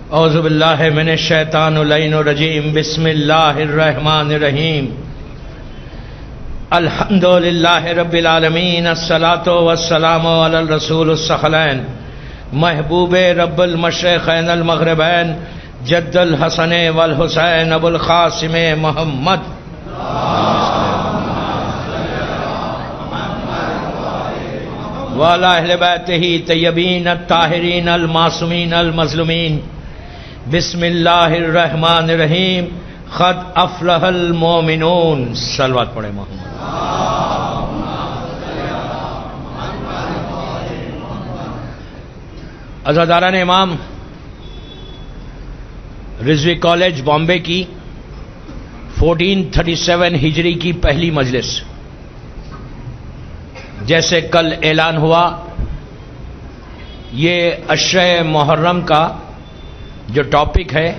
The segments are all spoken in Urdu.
اعوذ باللہ من الشیطان اللعین الرجیم بسم اللہ الرحمن الرحیم الحمد للہ رب العالمین الصلاۃ والسلام علی الرسول الثقلین محبوب رب المشرقین المغربین جد الحسن والحسین ابو القاسم محمد وعلی اہل بیتہ طیبین الطاہرین المعصومین المظلومین بسم اللہ الرحمن الرحیم قد افلح المومنون. صلوات پڑھیں محمد. عزاداران امام، رضوی کالج بامبے کی 1437 ہجری کی پہلی مجلس، جیسے کل اعلان ہوا، یہ عشرہ محرم کا جو ٹاپک ہے،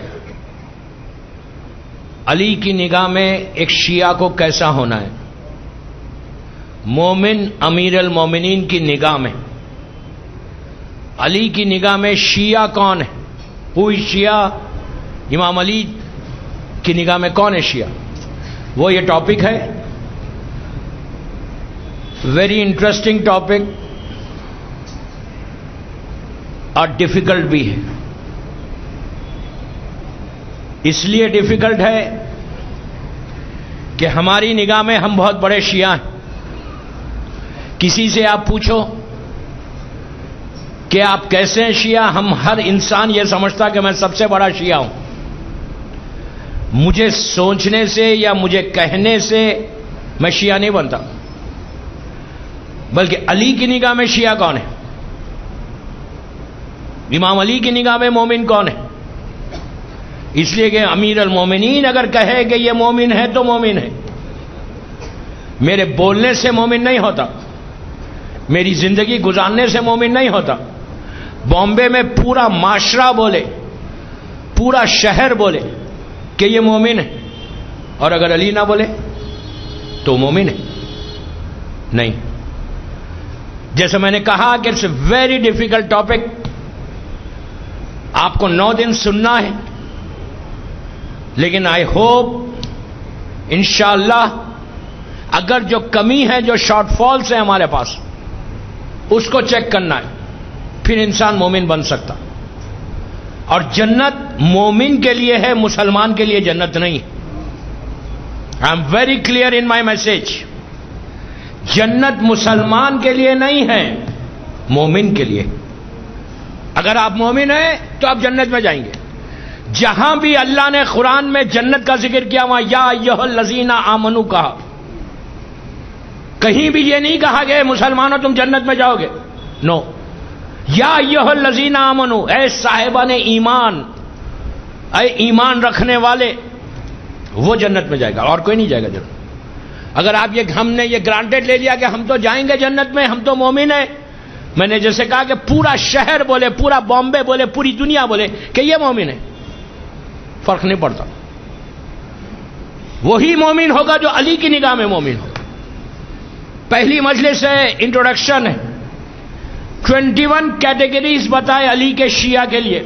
علی کی نگاہ میں ایک شیعہ کو کیسا ہونا ہے. مومن امیر المومنین کی نگاہ میں، علی کی نگاہ میں شیعہ کون ہے؟ کوئی شیعہ امام علی کی نگاہ میں کون ہے شیعہ؟ وہ یہ ٹاپک ہے. ویری انٹرسٹنگ ٹاپک اور ڈیفیکلٹ بھی ہے. اس لیے ڈیفیکلٹ ہے کہ ہماری نگاہ میں ہم بہت بڑے شیعہ ہیں. کسی سے آپ پوچھو کہ آپ کیسے ہیں شیعہ، ہم ہر انسان یہ سمجھتا کہ میں سب سے بڑا شیعہ ہوں. مجھے سوچنے سے یا مجھے کہنے سے میں شیعہ نہیں بنتا، بلکہ علی کی نگاہ میں شیعہ کون ہے، امام علی کی نگاہ میں مومن کون ہے. اس لیے کہ امیر المومنین اگر کہے کہ یہ مومن ہے تو مومن ہے. میرے بولنے سے مومن نہیں ہوتا، میری زندگی گزارنے سے مومن نہیں ہوتا. بامبے میں پورا معاشرہ بولے، پورا شہر بولے کہ یہ مومن ہے، اور اگر علی نہ بولے تو مومن ہے نہیں. جیسے میں نے کہا کہ it's a very difficult topic. آپ کو 9 دن سننا ہے، لیکن آئی ہوپ انشاءاللہ اگر جو کمی ہے، جو شارٹ فالز ہیں ہمارے پاس، اس کو چیک کرنا ہے، پھر انسان مومن بن سکتا. اور جنت مومن کے لیے ہے، مسلمان کے لیے جنت نہیں. I am very clear in my message. جنت مسلمان کے لیے نہیں ہے، مومن کے لیے. اگر آپ مومن ہیں تو آپ جنت میں جائیں گے. جہاں بھی اللہ نے قرآن میں جنت کا ذکر کیا وہاں یا ایھا الذین آمنوا کہا. کہیں بھی یہ نہیں کہا کہ مسلمانوں تم جنت میں جاؤ گے. نو، یا ایھا الذین آمنوا، اے صاحبان ایمان، اے ایمان رکھنے والے، وہ جنت میں جائے گا، اور کوئی نہیں جائے گا جنت. اگر آپ ہم نے یہ گرانٹیڈ لے لیا کہ ہم تو جائیں گے جنت میں، ہم تو مومن ہیں. میں نے جیسے کہا کہ پورا شہر بولے، پورا بامبے بولے، پوری دنیا بولے کہ یہ مومن ہے، فرق نہیں پڑتا. وہی مومن ہوگا جو علی کی نگاہ میں مومن ہوگا. پہلی مجلس ہے، انٹروڈکشن ہے. 21 کیٹیگریز بتائے علی کے شیعہ کے لیے.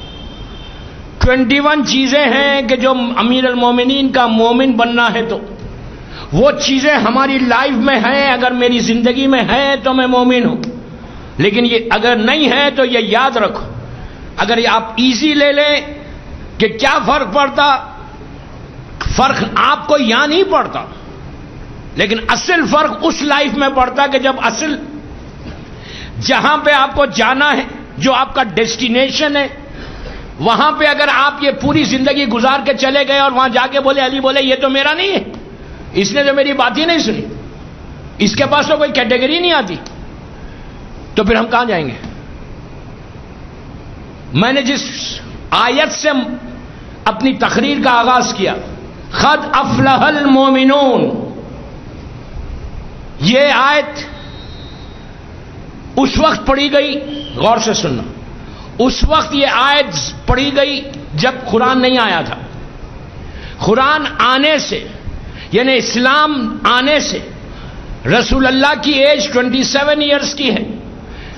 21 چیزیں ہیں کہ جو امیر المومنین کا مومن بننا ہے تو وہ چیزیں ہماری لائف میں ہیں. اگر میری زندگی میں ہے تو میں مومن ہوں، لیکن یہ اگر نہیں ہے تو یہ یاد رکھو. اگر یہ آپ ایزی لے لیں کہ کیا فرق پڑتا، فرق آپ کو یہاں نہیں پڑتا، لیکن اصل فرق اس لائف میں پڑتا کہ جب اصل جہاں پہ آپ کو جانا ہے، جو آپ کا ڈیسٹینیشن ہے، وہاں پہ اگر آپ یہ پوری زندگی گزار کے چلے گئے اور وہاں جا کے بولے علی بولے یہ تو میرا نہیں ہے، اس نے تو میری بات ہی نہیں سنی، اس کے پاس تو کوئی کیٹیگری نہیں آتی، تو پھر ہم کہاں جائیں گے؟ میں نے جس آیت سے اپنی تقریر کا آغاز کیا، قد افلح المومنون، یہ آیت اس وقت پڑھی گئی، غور سے سننا، اس وقت یہ آیت پڑھی گئی جب قرآن نہیں آیا تھا. قرآن آنے سے یعنی اسلام آنے سے رسول اللہ کی ایج 27 ایئرس کی ہے.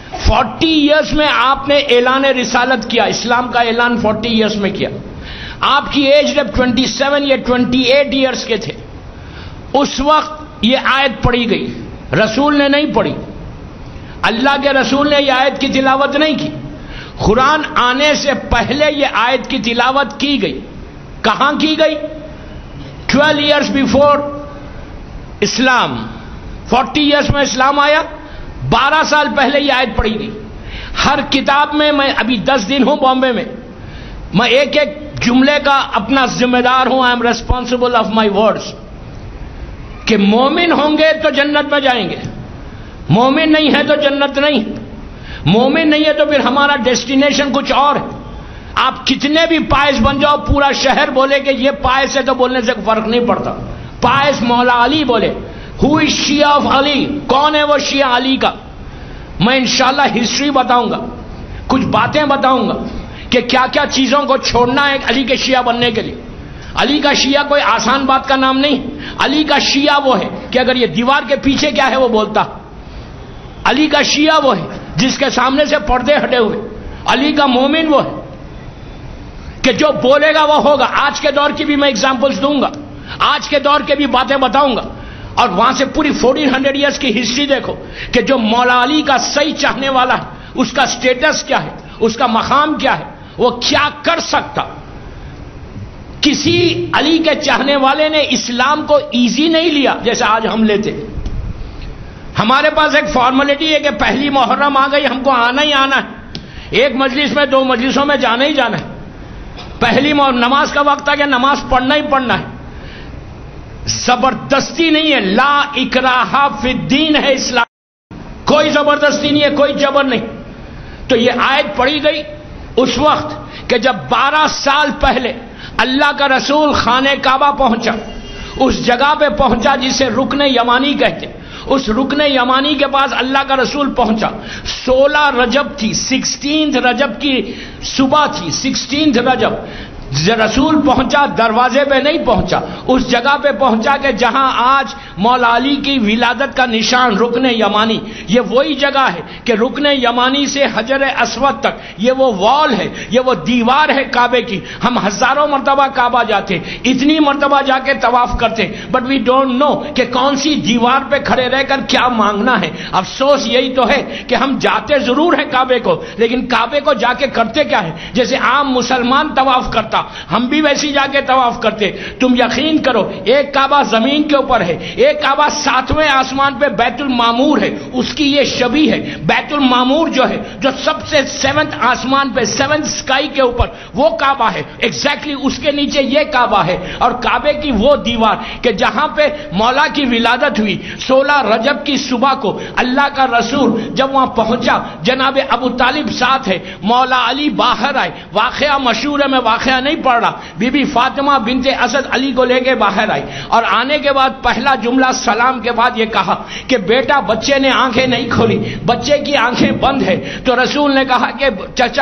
40 ایئرس میں آپ نے اعلان رسالت کیا، اسلام کا اعلان 40 ایئرس میں کیا. آپ کی ایج جب 27 یا 28 ایئرس کے تھے اس وقت یہ آیت پڑھی گئی. رسول نے نہیں پڑھی، اللہ کے رسول نے یہ آیت کی تلاوت نہیں کی. قرآن آنے سے پہلے یہ آیت کی تلاوت کی گئی. کہاں کی گئی؟ 12 ایئرس بیفور اسلام. 40 ایئرس میں اسلام آیا، 12 سال پہلے یہ آیت پڑھی گئی. ہر کتاب میں، میں ابھی 10 دن ہوں بامبے میں ایک ایک جملے کا اپنا ذمہ دار ہوں. I am responsible of my words. کہ مومن ہوں گے تو جنت میں جائیں گے، مومن نہیں ہے تو جنت نہیں. مومن نہیں ہے تو پھر ہمارا ڈیسٹینیشن کچھ اور ہے. آپ کتنے بھی پائس بن جاؤ، پورا شہر بولے کہ یہ پائس ہے، تو بولنے سے فرق نہیں پڑتا. پائس مولا علی بولے. Who is Shia of Ali? کون ہے وہ شیعہ علی کا؟ میں انشاءاللہ ہسٹری بتاؤں گا، کچھ باتیں بتاؤں گا کہ کیا کیا چیزوں کو چھوڑنا ہے علی کے شیعہ بننے کے لیے. علی کا شیعہ کوئی آسان بات کا نام نہیں. علی کا شیعہ وہ ہے کہ اگر یہ دیوار کے پیچھے کیا ہے وہ بولتا. علی کا شیعہ وہ ہے جس کے سامنے سے پردے ہٹے ہوئے. علی کا مومن وہ ہے کہ جو بولے گا وہ ہوگا. آج کے دور کی بھی میں ایگزامپلس دوں گا، آج کے دور کے بھی باتیں بتاؤں گا. اور وہاں سے پوری 1400 ایئرس کی ہسٹری دیکھو کہ جو مولا علی کا صحیح چاہنے والا ہے اس کا سٹیٹس کیا ہے، اس کا مقام کیا ہے، وہ کیا کر سکتا. کسی علی کے چاہنے والے نے اسلام کو ایزی نہیں لیا جیسے آج ہم لیتے. ہمارے پاس ایک فارمیلٹی ہے کہ پہلی محرم آ گئی، ہم کو آنا ہی آنا ہے. ایک مجلس میں 2 مجلسوں میں جانا ہی جانا ہے. پہلی نماز کا وقت آ گیا، نماز پڑھنا ہی پڑھنا ہے. زبردستی نہیں ہے. لا اکراہ فی الدین ہے اسلام. کوئی زبردستی نہیں ہے، کوئی جبر نہیں. تو یہ آیت پڑھی گئی اس وقت کہ جب 12 سال پہلے اللہ کا رسول خانہ کعبہ پہنچا، اس جگہ پہ پہنچا جسے رکن یمانی کہتے. اس رکن یمانی کے پاس اللہ کا رسول پہنچا. 16 رجب تھی، 16 رجب کی صبح تھی. 16 رجب رسول پہنچا، دروازے پہ نہیں پہنچا، اس جگہ پہ پہنچا کہ جہاں آج مولا علی کی ولادت کا نشان رکن یمانی. یہ وہی جگہ ہے کہ رکن یمانی سے حجر اسود تک یہ وہ وال ہے، یہ وہ دیوار ہے کعبے کی. ہم ہزاروں مرتبہ کعبہ جاتے، اتنی مرتبہ جا کے طواف کرتے، بٹ وی ڈونٹ نو کہ کون سی دیوار پہ کھڑے رہ کر کیا مانگنا ہے. افسوس یہی تو ہے کہ ہم جاتے ضرور ہیں کعبے کو، لیکن کعبے کو جا کے کرتے کیا ہے؟ جیسے عام مسلمان طواف کرتا ہم بھی ویسی جا کے طواف کرتے. تم یقین کرو ایک کعبہ زمین کے اوپر ہے، ایک کعبہ 7ویں آسمان پہ بیت المعمور ہے، اس کی یہ شبیہ ہے. بیت المعمور جو ہے جو سب سے 7th آسمان پہ 7th سکائی کے اوپر وہ کعبہ ہے، ایگزیکٹلی اس کے نیچے یہ کعبہ ہے. اور کعبے کی وہ دیوار کہ جہاں پہ مولا کی ولادت ہوئی 16 رجب کی صبح کو اللہ کا رسول جب وہاں پہنچا، جناب ابو طالب ساتھ ہے، مولا علی باہر آئے. واقعہ مشہور ہے، میں واقعہ نہیں پڑھ رہا. بی بی فاطمہ بنت اسد علی کو لے کے باہر آئی اور آنے کے بعد پہلا جملہ سلام کے بعد یہ کہا کہ بیٹا بچے نے آنکھیں نہیں کھولی، بچے کی آنکھیں بند ہے. تو رسول نے کہا کہ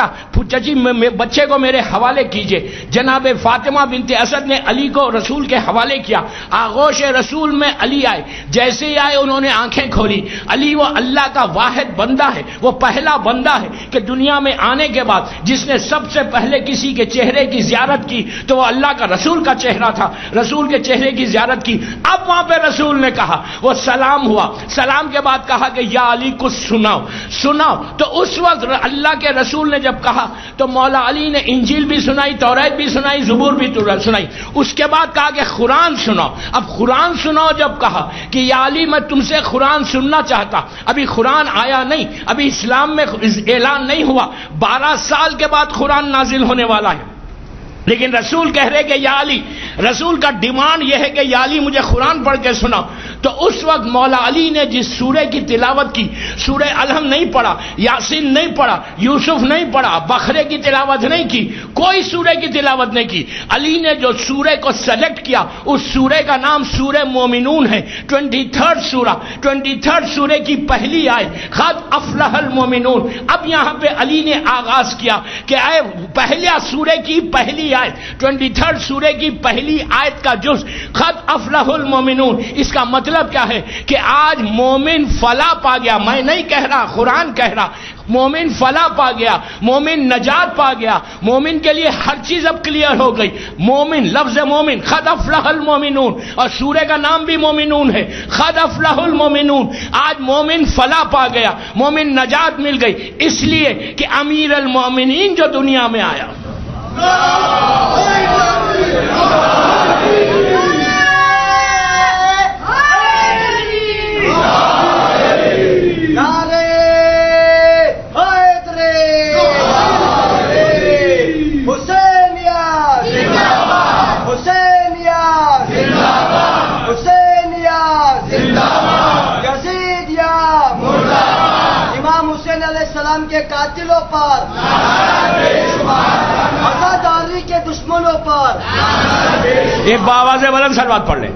چچی بچے کو میرے حوالے کیجئے. جناب فاطمہ بنت اسد نے علی کو رسول کے حوالے کیا. آغوش رسول میں علی آئے، جیسے ہی آئے انہوں نے آنکھیں کھولی. علی وہ اللہ کا واحد بندہ ہے، وہ پہلا بندہ ہے کہ دنیا میں آنے کے بعد جس نے سب سے پہلے کسی کے چہرے کی زیارت کی تو وہ اللہ کا رسول کا چہرہ تھا. رسول کے چہرے کی زیارت کی. اب وہاں پہ رسول نے کہا، وہ سلام ہوا، سلام کے بعد کہا کہ یا علی کچھ سناؤ سناؤ. تو اس وقت اللہ کے رسول نے جب کہا تو مولا علی نے انجیل بھی سنائی، توریت بھی سنائی، زبور بھی سنائی. اس کے بعد کہا کہ قرآن سناؤ. اب قرآن سناؤ جب کہا کہ یا علی میں تم سے قرآن سننا چاہتا. ابھی قرآن آیا نہیں، ابھی اسلام میں اعلان نہیں ہوا. 12 سال کے بعد قرآن نازل ہونے والا ہے. لیکن رسول کہہ رہے کہ یا علی، رسول کا ڈیمانڈ یہ ہے کہ یا علی مجھے قرآن پڑھ کے سنا. تو اس وقت مولا علی نے جس سورہ کی تلاوت کی، سورہ الحم نہیں پڑھا، یاسین نہیں پڑھا، یوسف نہیں پڑھا، بقرے کی تلاوت نہیں کی، کوئی سورہ کی تلاوت نہیں کی. علی نے جو سورہ کو سلیکٹ کیا اس سورہ کا نام سورہ مومنون ہے. 23rd سورہ، 23rd سورہ کی پہلی آیت قد افلح المومنون. اب یہاں پہ علی نے آغاز کیا کہ اے پہلا سورہ کی پہلی آیت، 23rd سورہ کی پہلی آیت کا جز قد افلح المومنون. اس کا مطلب مطلب کیا ہے کہ آج مومن فلاح پا گیا. میں نہیں کہہ رہا, قرآن کہہ رہا. مومن فلاح پا گیا, مومن نجات پا گیا, مومن کے لیے ہر چیز اب کلیئر ہو گئی. مومن, لفظ مومن, قد افلح المومنون, اور سورہ کا نام بھی مومنون ہے, قد افلح المومنون. آج مومن فلاح پا گیا, مومن نجات مل گئی, اس لیے کہ امیر المومنین جو دنیا میں آیا. کے قاتلوں پر, عزاداری کے دشمنوں پر ایک بآواز بلند سلوات پڑھ لیں.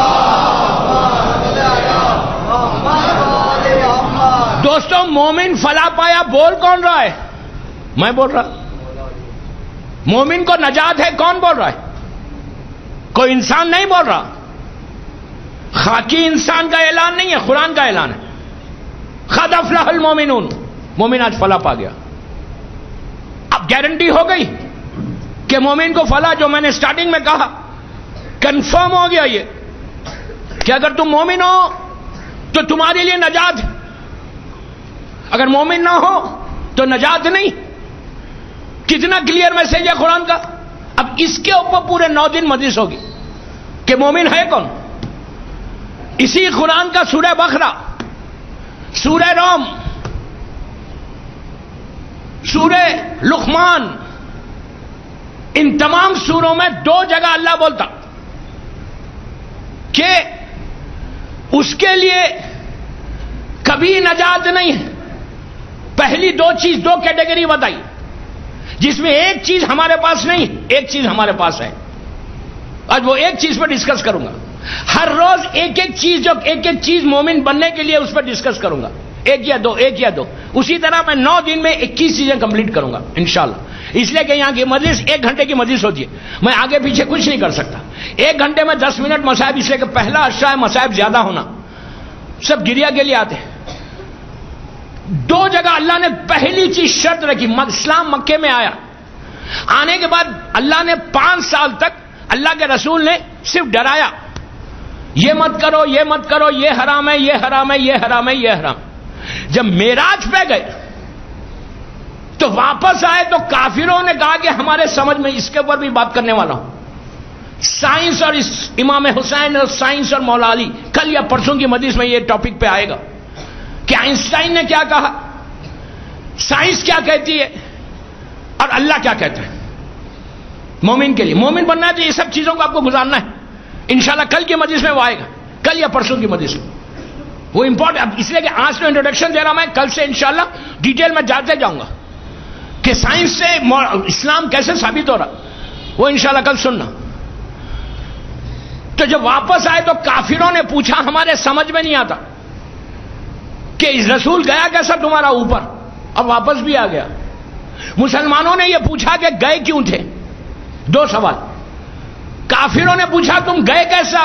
دوستوں, مومن فلاح پایا بول کون رہا ہے؟ میں بول رہا. مومن کو نجات ہے, کون بول رہا ہے؟ کوئی انسان نہیں بول رہا. خاکی انسان کا اعلان نہیں ہے, قرآن کا اعلان ہے. قد افلح المومنون, مومن آج فلاح پا گیا. اب گارنٹی ہو گئی کہ مومن کو فلاح, جو میں نے سٹارٹنگ میں کہا, کنفرم ہو گیا یہ کہ اگر تم مومن ہو تو تمہارے لیے نجات ہے, اگر مومن نہ ہو تو نجات نہیں. کتنا کلیئر میسج ہے قرآن کا. اب اس کے اوپر پورے 9 دن مجلس ہوگی کہ مومن ہے کون. اسی قرآن کا سورہ بقرہ, سورہ روم, سورہ لقمان, ان تمام سوروں میں 2 جگہ اللہ بولتا کہ اس کے لیے کبھی نجات نہیں ہے. پہلی 2 چیز, 2 کیٹیگری بتائی, جس میں ایک چیز ہمارے پاس نہیں, ایک چیز ہمارے پاس ہے. آج وہ ایک چیز پر ڈسکس کروں گا. ہر روز ایک ایک چیز, جو ایک ایک چیز مومن بننے کے لیے اس پر ڈسکس کروں گا, 1 یا 2, 1 یا 2. اسی طرح میں 9 دن میں 21 چیزیں کمپلیٹ کروں گا انشاءاللہ. اس لیے کہ یہاں کی مجلس 1 گھنٹے کی مجلس ہوتی ہے, میں آگے پیچھے کچھ نہیں کر سکتا. 1 گھنٹے میں 10 منٹ مصائب, اس لیے کہ پہلا اشرا ہے مصائب زیادہ ہونا, سب گریا کے لیے آتے ہیں. 2 جگہ اللہ نے پہلی چیز شرط رکھی. اسلام مکے میں آیا, آنے کے بعد اللہ نے 5 سال تک اللہ کے رسول نے صرف ڈرایا, یہ مت کرو, یہ مت کرو, یہ حرام ہے, یہ حرام ہے, یہ حرام ہے, یہ حرام. جب معراج پہ گئے تو واپس آئے تو کافروں نے کہا کہ ہمارے سمجھ میں اس کے اوپر بھی بات کرنے والا ہوں. سائنس اور امام حسین اور سائنس اور مولا علی, کل یا پرسوں کی مجلس میں یہ ٹاپک پہ آئے گا کہ آئنسٹائن نے کیا کہا, سائنس کیا کہتی ہے اور اللہ کیا کہتا ہے. مومن کے لیے, مومن بننا ہے تو یہ سب چیزوں کو آپ کو گزارنا ہے. انشاءاللہ کل کی مجلس میں وہ آئے گا, کل یا پرسوں کی مجلس میں وہ امپورٹنٹ. اس لیے کہ آج تو انٹروڈکشن دے رہا میں, کل سے انشاءاللہ ڈیٹیل میں جاتے جاؤں گا کہ سائنس سے اسلام کیسے ثابت ہو رہا, وہ انشاءاللہ کل سننا. تو جب واپس آئے تو کافروں نے پوچھا, ہمارے سمجھ میں نہیں آتا کہ رسول گیا کیسا تمہارا اوپر, اب واپس بھی آ گیا. مسلمانوں نے یہ پوچھا کہ گئے کیوں تھے, 2 سوال. کافروں نے پوچھا تم گئے کیسا,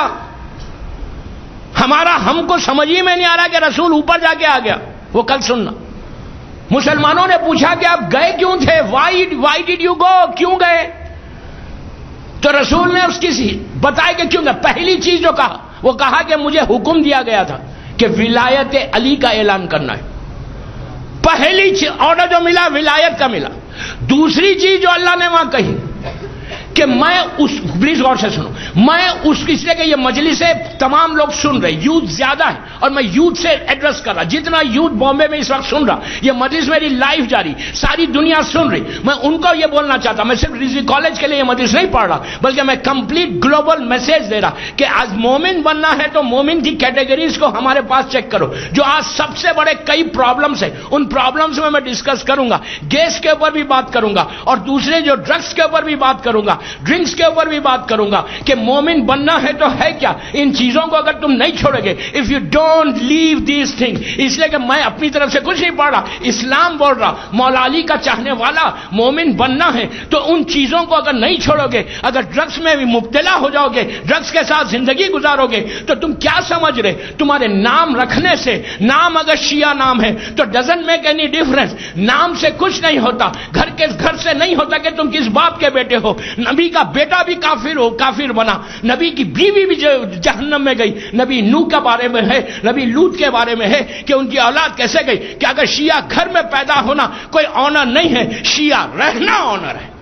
ہم کو سمجھ ہی میں نہیں آ رہا کہ رسول اوپر جا کے آ گیا, وہ کل سننا. مسلمانوں نے پوچھا کہ آپ گئے کیوں تھے, وائی ڈیڈ یو گو, کیوں گئے. تو رسول نے اس کی بتایا کہ کیوں گئے. پہلی چیز جو کہا وہ کہا کہ مجھے حکم دیا گیا تھا کہ ولایت علی کا اعلان کرنا ہے. پہلی آرڈر جو ملا ولایت کا ملا. دوسری چیز جو اللہ نے وہاں کہی کہ میں اس, پلیز غور سے سنو, میں اس لیے کہ یہ مجلس ہے, تمام لوگ سن رہے, یوتھ زیادہ ہے اور میں یوتھ سے ایڈریس کر رہا. جتنا یوتھ بامبے میں اس وقت سن رہا, یہ مجلس میری لائف جاری, ساری دنیا سن رہی. میں ان کو یہ بولنا چاہتا, میں صرف رضوی کالج کے لیے یہ مجلس نہیں پڑھ رہا, بلکہ میں کمپلیٹ گلوبل میسج دے رہا کہ آج مومن بننا ہے تو مومن کی کیٹیگریز کو ہمارے پاس چیک کرو. جو آج سب سے بڑے کئی پرابلمس ہیں, ان پرابلمس میں ڈسکس کروں گا. گیس کے اوپر بھی بات کروں گا, اور دوسرے جو ڈرگس کے اوپر بھی بات کروں گا, ڈرنکس کے اوپر بھی بات کروں گا کہ مومن بننا ہے تو ہے کیا. ان چیزوں کو اگر تم نہیں چھوڑو گے, if you don't leave these thing, اس لیے کہ میں اپنی طرف سے کچھ نہیں پڑھ رہا, اسلام بول رہا, مولا علی کا چاہنے والا, مومن بننا ہے تو ان چیزوں کو اگر نہیں چھوڑو گے, اگر ڈرگس میں بھی مبتلا ہو جاؤ گے, ڈرگس کے ساتھ زندگی گزارو گے, تو تم کیا سمجھ رہے تمہارے نام رکھنے سے, نام اگر شیعہ نام ہے تو ڈزنٹ میک اینی ڈفرنس, نام سے کچھ نہیں ہوتا, گھر سے نہیں ہوتا کہ تم کس باپ کے بیٹے ہو. نبی کا بیٹا بھی کافر بنا, نبی کی بیوی بھی جہنم میں گئی. نبی نوح کے بارے میں ہے, نبی لوط کے بارے میں ہے کہ ان کی اولاد کیسے گئی, کہ اگر شیعہ گھر میں پیدا ہونا کوئی آنر نہیں ہے, شیعہ رہنا آنر ہے.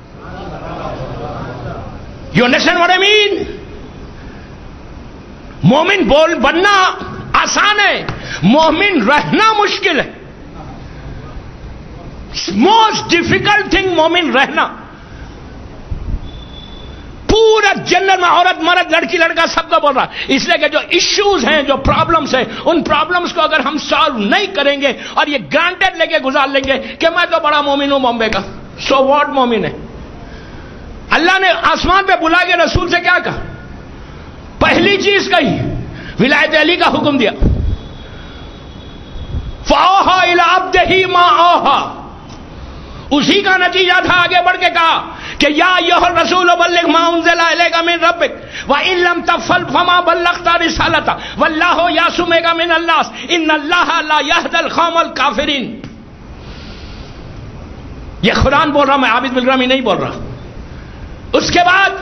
You understand what I mean? مومن بننا آسان ہے, مومن رہنا مشکل ہے. موسٹ ڈیفیکلٹ تھنگ مومن رہنا. پورا جنرل میں عورت مرد لڑکی لڑکا سب کو بول رہا, اس لیے کہ جو ایشوز ہیں, جو پرابلمز ہیں, ان پرابلمز کو اگر ہم سالو نہیں کریں گے اور یہ گرانٹیڈ لے کے گزار لیں گے کہ میں تو بڑا مومن ہوں بامبے کا, سو واٹ مومن ہے. اللہ نے آسمان پہ بلا کے رسول سے کیا کہا؟ پہلی چیز کہی, ولایت علی کا حکم دیا, فَأَوْحَىٰ إِلَىٰ عَبْدِهِ مَا أَوْحَىٰ. اسی کا نتیجہ تھا, آگے بڑھ کے کہا کہ یا ایھا الرسول بلغ ما انزل الیک من ربک وان لم تفعل فما بلغت رسالته واللہ یعصمک من الناس ان اللہ لا یہدی القوم الکافرین. یہ قرآن بول رہا, میں عابد بلرامی نہیں بول رہا. اس کے بعد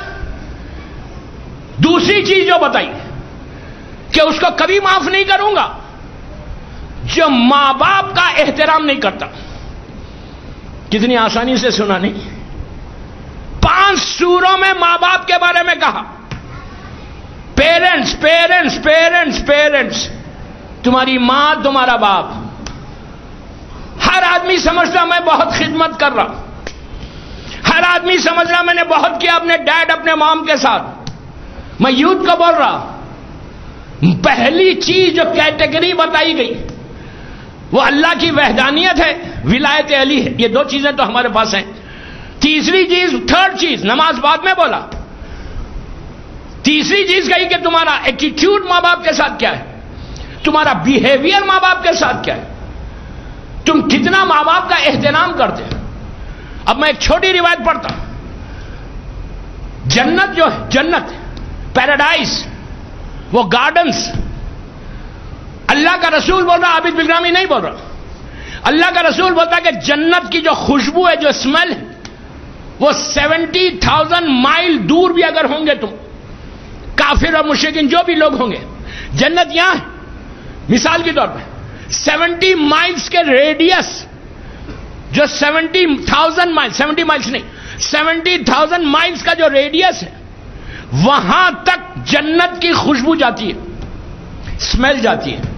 دوسری چیز جو بتائی کہ اس کو کبھی معاف نہیں کروں گا جو ماں باپ کا احترام نہیں کرتا. کتنی آسانی سے سنا نہیں, 5 سوروں میں ماں باپ کے بارے میں کہا. پیرنٹس پیرنٹس پیرنٹس پیرنٹس, تمہاری ماں تمہارا باپ. ہر آدمی سمجھتا میں بہت خدمت کر رہا, ہر آدمی سمجھ رہا میں نے بہت کیا اپنے ڈیڈ اپنے مام کے ساتھ. میں یوتھ کو بول رہا, پہلی چیز جو کیٹیگری بتائی گئی وہ اللہ کی وحدانیت ہے, ولایت علی ہے. یہ 2 چیزیں تو ہمارے پاس ہیں. تیسری چیز, تھرڈ چیز, نماز بعد میں بولا. تیسری چیز کہی کہ تمہارا ایٹیٹیوڈ ماں باپ کے ساتھ کیا ہے, تمہارا بیہیویئر ماں باپ کے ساتھ کیا ہے, تم کتنا ماں باپ کا احترام کرتے. اب میں ایک چھوٹی روایت پڑھتا. جنت جو ہے, جنت پیراڈائز, وہ گارڈنز, اللہ کا رسول بول رہا, عابد بلرامی نہیں بول رہا. اللہ کا رسول بولتا کہ جنت کی جو خوشبو ہے, جو اسمیل ہے, وہ 70,000 مائل دور بھی اگر ہوں گے تم, کافر اور مشرکین جو بھی لوگ ہوں گے, جنت یہاں ہے. مثال کے طور پہ 70 مائلز کے ریڈیس, جو 70,000 مائل, 70 مائلز نہیں, 70,000 مائلز کا جو ریڈیس ہے, وہاں تک جنت کی خوشبو جاتی ہے, اسمیل جاتی ہے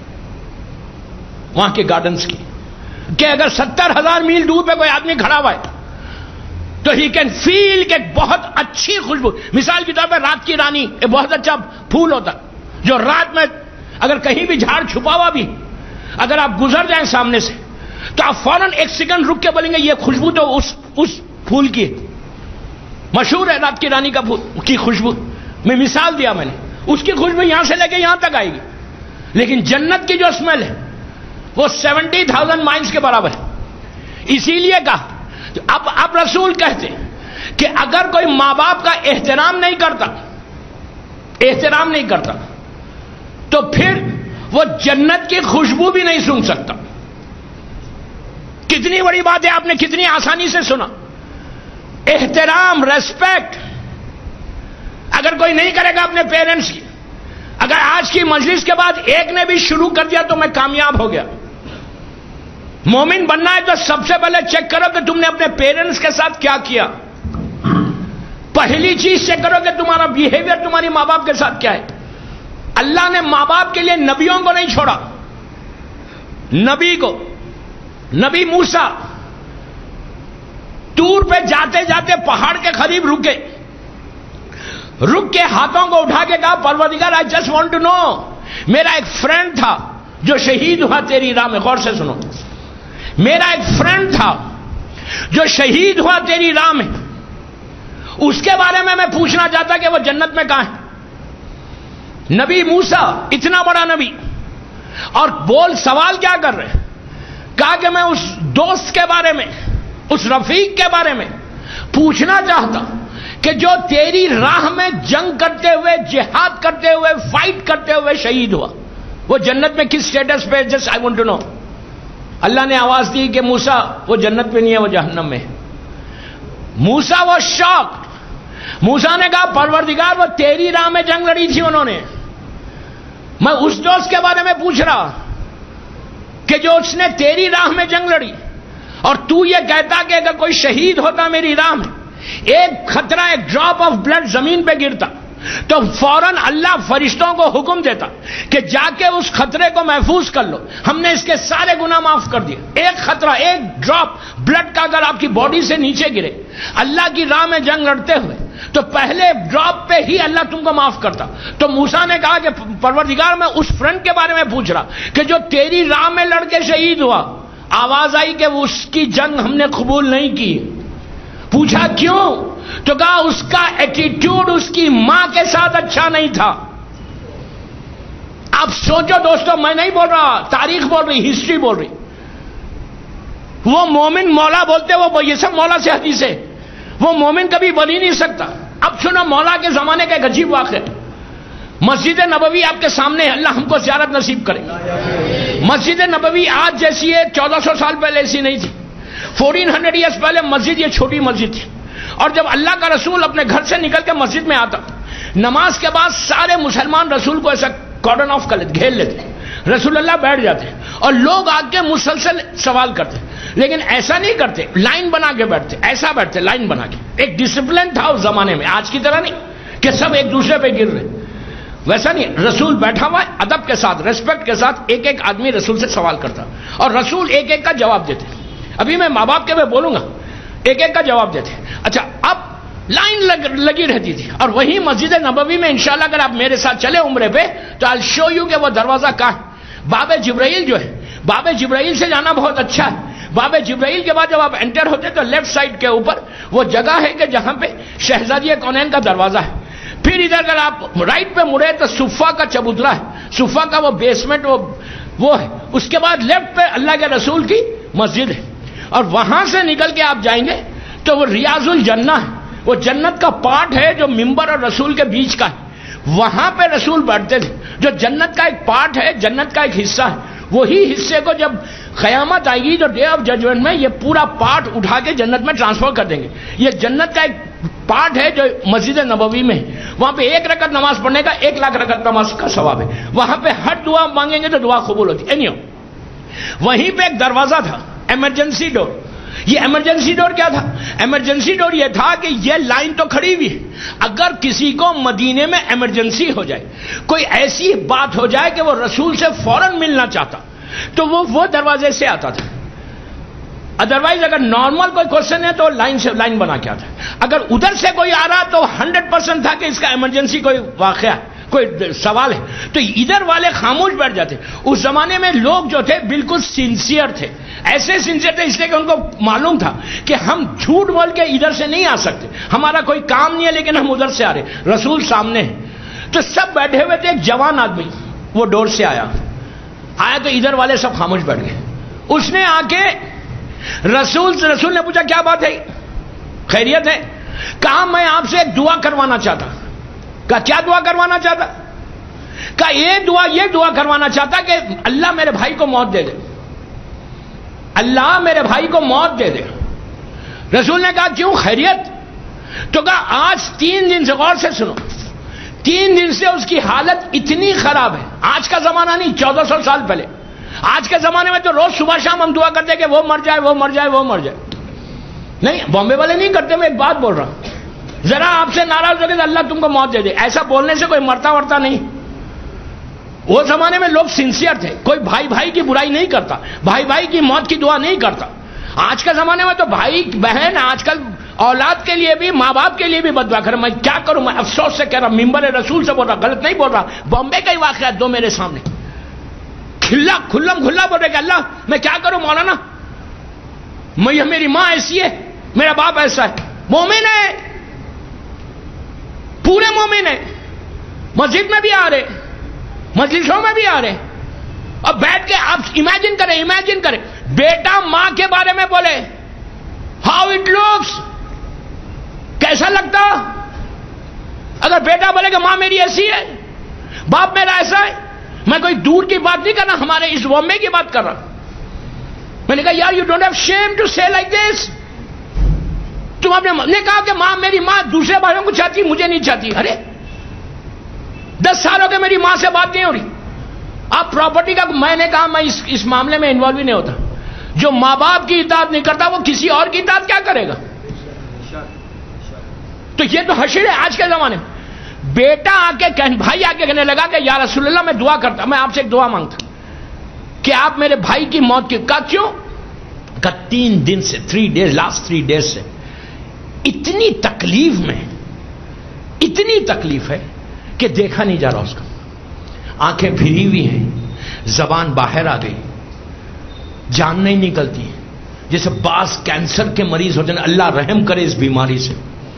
وہاں کے گارڈنز کی. کہ اگر 70,000 میل دور پہ کوئی آدمی کھڑا ہوا ہے تو ہی کین فیل کہ بہت اچھی خوشبو. مثال کے طور پہ رات کی رانی ایک بہت اچھا پھول ہوتا جو رات میں اگر کہیں بھی جھاڑ چھپا ہوا بھی اگر آپ گزر جائیں سامنے سے تو آپ فوراً 1 سیکنڈ رک کے بولیں گے یہ خوشبو تو اس پھول کی ہے. مشہور ہے رات کی رانی کا پھول کی خوشبو. میں مثال دیا میں نے, اس کی خوشبو یہاں سے لے کے یہاں تک آئے گی. لیکن جنت کی جو اسمیل ہے وہ 70,000 مائلز کے برابر ہے. اسی لیے کہا, اب رسول کہتے کہ اگر کوئی ماں باپ کا احترام نہیں کرتا تو پھر وہ جنت کی خوشبو بھی نہیں سونگھ سکتا. کتنی بڑی بات ہے, آپ نے کتنی آسانی سے سنا. احترام, ریسپیکٹ اگر کوئی نہیں کرے گا اپنے پیرنٹس کی, اگر آج کی مجلس کے بعد ایک نے بھی شروع کر دیا تو میں کامیاب ہو گیا. مومن بننا ہے تو سب سے پہلے چیک کرو کہ تم نے اپنے پیرنٹس کے ساتھ کیا کیا. پہلی چیز چیک کرو کہ تمہارا بیہیویئر تمہاری ماں باپ کے ساتھ کیا ہے. اللہ نے ماں باپ کے لیے نبیوں کو نہیں چھوڑا. نبی موسیٰ طور پہ جاتے جاتے پہاڑ کے قریب رک کے ہاتھوں کو اٹھا کے کہا, پروردگار I just want to know, میرا ایک فرینڈ تھا جو شہید ہوا تیری راہ میں. غور سے سنو, میرا ایک فرینڈ تھا جو شہید ہوا تیری راہ میں, اس کے بارے میں پوچھنا چاہتا کہ وہ جنت میں کہاں ہے. نبی موسیٰ اتنا بڑا نبی, اور سوال کیا کر رہے ہیں؟ کہا کہ میں اس دوست کے بارے میں, اس رفیق کے بارے میں پوچھنا چاہتا کہ جو تیری راہ میں جنگ کرتے ہوئے, جہاد کرتے ہوئے, فائٹ کرتے ہوئے شہید ہوا, وہ جنت میں کس سٹیٹس پہ؟ Just I want to know. اللہ نے آواز دی کہ موسیٰ وہ جنت پہ نہیں ہے, وہ جہنم میں ہے. موسیٰ وہ شاک. موسیٰ نے کہا پروردگار وہ تیری راہ میں جنگ لڑی تھی انہوں نے, میں اس دوست کے بارے میں پوچھ رہا کہ جو اس نے تیری راہ میں جنگ لڑی, اور تو یہ کہتا کہ اگر کوئی شہید ہوتا میری راہ میں, ایک خطرہ, ایک ڈراپ آف بلڈ زمین پہ گرتا تو فوراً اللہ فرشتوں کو حکم دیتا کہ جا کے اس خطرے کو محفوظ کر لو, ہم نے اس کے سارے گناہ معاف کر دیے. ایک خطرہ, ایک ڈراپ بلڈ کا اگر آپ کی باڈی سے نیچے گرے اللہ کی راہ میں جنگ لڑتے ہوئے تو پہلے ڈراپ پہ ہی اللہ تم کو معاف کرتا. تو موسیٰ نے کہا کہ پروردگار میں اس فرینڈ کے بارے میں پوچھ رہا کہ جو تیری راہ میں لڑ کے شہید ہوا. آواز آئی کہ اس کی جنگ ہم نے قبول نہیں کی. پوچھا کیوں؟ تو کہا اس کا ایٹیٹیوڈ اس کی ماں کے ساتھ اچھا نہیں تھا. آپ سوچو دوستو, میں نہیں بول رہا, تاریخ بول رہی, ہسٹری بول رہی. وہ مومن مولا بولتے, وہ یہ سب مولا سے حدیث ہے, وہ مومن کبھی بن ہی نہیں سکتا. اب سنو مولا کے زمانے کا ایک عجیب واقعہ. مسجد نبوی آپ کے سامنے, اللہ ہم کو زیارت نصیب کرے. مسجد نبوی آج جیسی ہے 1400 سال پہلے ایسی نہیں تھی. 1400 ایئرس پہلے مسجد یہ چھوٹی مسجد تھی, اور جب اللہ کا رسول اپنے گھر سے نکل کے مسجد میں آتا, نماز کے بعد سارے مسلمان رسول کو ایسا کارڈن آف کر لیتے, گھیر لیتے. رسول اللہ بیٹھ جاتے اور لوگ آ کے مسلسل سوال کرتے, لیکن ایسا نہیں کرتے, لائن بنا کے بیٹھتے, ایسا بیٹھتے لائن بنا کے. ایک ڈسپلن تھا اس زمانے میں, آج کی طرح نہیں کہ سب ایک دوسرے پہ گر رہے, ویسا نہیں. رسول بیٹھا ہوا ہے, ادب کے ساتھ, ریسپیکٹ کے ساتھ ایک ایک آدمی رسول سے سوال کرتا, اور رسول ایک ایک کا جواب دیتے. ابھی میں ماں باپ کے میں بولوں گا, ایک ایک کا جواب دیتے. اچھا, اب لائن لگی رہتی تھی, اور وہی مسجد نبوی میں انشاءاللہ اگر آپ میرے ساتھ چلے عمرے پہ تو I'll show you کہ وہ دروازہ کہاں ہے. باب جبرائیل جو ہے, باب جبرائیل سے جانا بہت اچھا ہے. باب جبرائیل کے بعد جب آپ انٹر ہوتے تو لیفٹ سائڈ کے اوپر وہ جگہ ہے کہ جہاں پہ شہزادی کونین کا دروازہ ہے. پھر ادھر اگر آپ رائٹ پہ مڑے تو صفا کا چبوترا ہے, صفا کا وہ بیسمنٹ وہ ہے. اس کے بعد لیفٹ پہ اللہ کے رسول کی مسجد ہے, اور وہاں سے نکل کے آپ جائیں گے تو وہ ریاض الجنہ ہے, وہ جنت کا پارٹ ہے جو ممبر اور رسول کے بیچ کا ہے. وہاں پہ رسول بیٹھتے تھے, جو جنت کا ایک پارٹ ہے, جنت کا ایک حصہ ہے. وہی حصے کو جب قیامت آئے گی جو ڈے آف ججمنٹ میں, یہ پورا پارٹ اٹھا کے جنت میں ٹرانسفر کر دیں گے. یہ جنت کا ایک پارٹ ہے جو مسجد نبوی میں ہے. وہاں پہ 1 رکعت نماز پڑھنے کا 1,00,000 رکعت نماز کا ثواب ہے. وہاں پہ ہر دعا مانگیں گے تو دعا قبول ہوتی ہے. وہیں پہ ایک دروازہ تھا, ایمرجنسی ڈور. یہ ایمرجنسی ڈور کیا تھا؟ ایمرجنسی ڈور یہ تھا کہ یہ لائن تو کھڑی ہوئی ہے, اگر کسی کو مدینے میں ایمرجنسی ہو جائے, کوئی ایسی بات ہو جائے کہ وہ رسول سے فوراً ملنا چاہتا, تو وہ دروازے سے آتا تھا. ادروائز اگر نارمل کوئی کوشچن ہے تو لائن بنا کے آتا ہے. اگر ادھر سے کوئی آ رہا تو 100% تھا کہ اس کا ایمرجنسی کوئی واقعہ, کوئی سوال ہے, تو ادھر والے خاموش بیٹھ جاتے. اس زمانے میں لوگ جو تھے بالکل سنسیئر تھے, ایسے سنسیئر تھے اس لیے کہ ان کو معلوم تھا کہ ہم جھوٹ بول کے ادھر سے نہیں آ سکتے, ہمارا کوئی کام نہیں ہے لیکن ہم ادھر سے آ رہے, رسول سامنے ہے. تو سب بیٹھے ہوئے تھے, ایک جوان آدمی وہ ڈور سے آیا تو ادھر والے سب خاموش بیٹھ گئے. اس نے آ کے رسول نے پوچھا کیا بات ہے, خیریت ہے؟ کہا میں آپ سے ایک دعا کروانا چاہتا. کہا کیا دعا کروانا چاہتا؟ کہا یہ دعا کروانا چاہتا کہ اللہ میرے بھائی کو موت دے دے, اللہ میرے بھائی کو موت دے دے. رسول نے کہا کیوں, خیریت؟ تو کہا آج 3 دن سے, غور سے سنو, 3 دن سے اس کی حالت اتنی خراب ہے. آج کا زمانہ نہیں, 1400 سال پہلے. آج کے زمانے میں تو روز صبح شام ہم دعا کرتے کہ وہ مر جائے, وہ مر جائے, وہ مر جائے. نہیں, بامبے والے نہیں کرتے. میں ایک بات بول رہا ہوں, ذرا آپ سے ناراض ہو گئے تو اللہ تم کو موت دے دے, ایسا بولنے سے کوئی مرتا ورتا نہیں. وہ زمانے میں لوگ سنسیئر تھے, کوئی بھائی کی برائی نہیں کرتا, بھائی کی موت کی دعا نہیں کرتا. آج کے زمانے میں تو بھائی بہن آج کل اولاد کے لیے بھی, ماں باپ کے لیے بھی بددعا کرے. میں کیا کروں, میں افسوس سے کہہ رہا, ممبر رسول سے بول رہا, غلط نہیں بول رہا. بامبے کا ہی واقعہ دو میرے سامنے, کھلا بول رہے کہ اللہ میں کیا کروں مولانا, میری ماں ایسی ہے, میرا باپ ایسا ہے, مومن ہے, مومن ہیں، مسجد میں بھی آ رہے، مجلسوں میں بھی آ رہے، اور بیٹھ کے آپ امیجن کریں بیٹا ماں کے بارے میں بولے، ہاؤ اٹ لکس، کیسا لگتا؟ اگر بیٹا بولے کہ ماں میری ایسی ہے، باپ میرا ایسا ہے، میں کوئی دور کی بات نہیں کر رہا، ہمارے اس بامبے کی بات کر رہا. میں نے کہا یار you don't have shame to say like this. تم نے کہا کہ ماں میری ماں دوسرے بھائیوں کو چاہتی، مجھے نہیں چاہتی. ارے 10 سال ہو گئے میری ماں سے بات نہیں ہو رہی. آپ پراپرٹی کا، میں نے کہا میں اس معاملے میں انوالو ہی نہیں ہوتا. جو ماں باپ کی اطاعت نہیں کرتا وہ کسی اور کی اطاعت کیا کرے گا؟ تو یہ تو حشر ہے آج کے زمانے میں. بیٹا بھائی آ کے کہنے لگا کہ یا رسول اللہ میں دعا کرتا، میں آپ سے ایک دعا مانگتا کہ آپ میرے بھائی کی موت کی. کہا کیوں؟ کہا 3 دن سے 3 days لاسٹ 3 days سے اتنی تکلیف میں، اتنی تکلیف ہے کہ دیکھا نہیں جا رہا اس کا. آنکھیں پھری ہوئی ہیں، زبان باہر آ گئی، جان نہیں نکلتی، جیسے بعض کینسر کے مریض ہوتے ہیں. اللہ رحم کرے اس بیماری سے.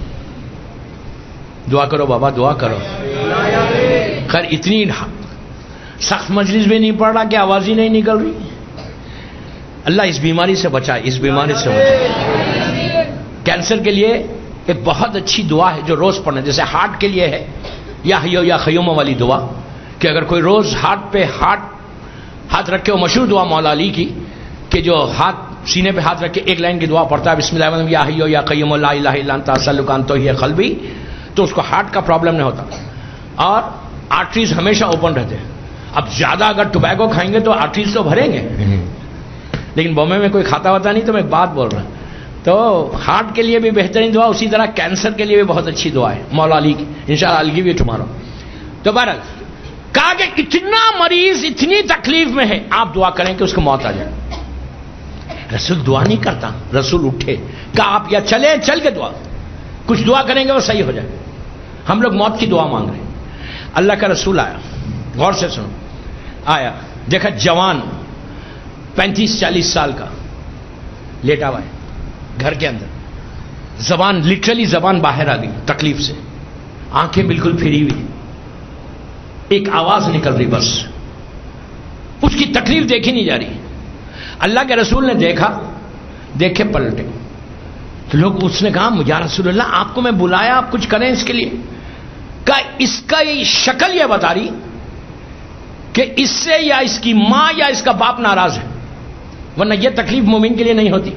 دعا کرو بابا، دعا کرو. خیر اتنی سخت مجلس بھی نہیں پڑ رہا کہ آواز ہی نہیں نکل رہی. اللہ اس بیماری سے بچائے، اس بیماری سے بچائے. کینسر کے لیے ایک بہت اچھی دعا ہے جو روز پڑھنا، جیسے ہارٹ کے لیے ہے یا حیو یا قیوم والی دعا، کہ اگر کوئی روز ہاتھ رکھ کے، وہ مشہور دعا مولا علی کی، کہ جو ہاتھ سینے پہ ہاتھ رکھ کے ایک لائن کی دعا پڑھتا ہے، بسم اللہ الرحمن الرحیم یا حیو یا قیوم لا الہ الا انت اسألک ان تحیی قلبی، تو اس کو ہارٹ کا پرابلم نہیں ہوتا اور آرٹریز ہمیشہ اوپن رہتے ہیں. اب زیادہ اگر ٹوبیکو کھائیں گے تو آرٹریز تو بھریں گے، لیکن بامبے میں کوئی کھاتا ہوتا نہیں، تو میں ایک بات بول رہا ہوں. تو ہارٹ کے لیے بھی بہترین دعا، اسی طرح کینسر کے لیے بھی بہت اچھی دعا ہے مولا علی کی. انشاءاللہ I'll give you tomorrow. تو بہرحال کہا کہ اتنا مریض اتنی تکلیف میں ہے، آپ دعا کریں کہ اس کو موت آ جائے. رسول دعا نہیں کرتا، رسول اٹھے، کہا آپ یا چل کے دعا، کچھ دعا کریں گے وہ صحیح ہو جائے. ہم لوگ موت کی دعا مانگ رہے ہیں. اللہ کا رسول آیا، غور سے سنو، آیا دیکھا جوان 35-40 سال کا لیٹا ہوا ہے گھر کے اندر، زبان لٹرلی زبان باہر آ گئی تکلیف سے، آنکھیں بالکل پھری ہوئی، ایک آواز نکل رہی بس، اس کی تکلیف دیکھی نہیں جا رہی. اللہ کے رسول نے دیکھ کے پلٹے. تو لوگ، اس نے کہا یا رسول اللہ آپ کو میں بلایا، آپ کچھ کریں اس کے لیے. کہ اس کا یہ شکل یہ بتا رہی کہ اس سے یا اس کی ماں یا اس کا باپ ناراض ہے، ورنہ یہ تکلیف مومن کے لیے نہیں ہوتی.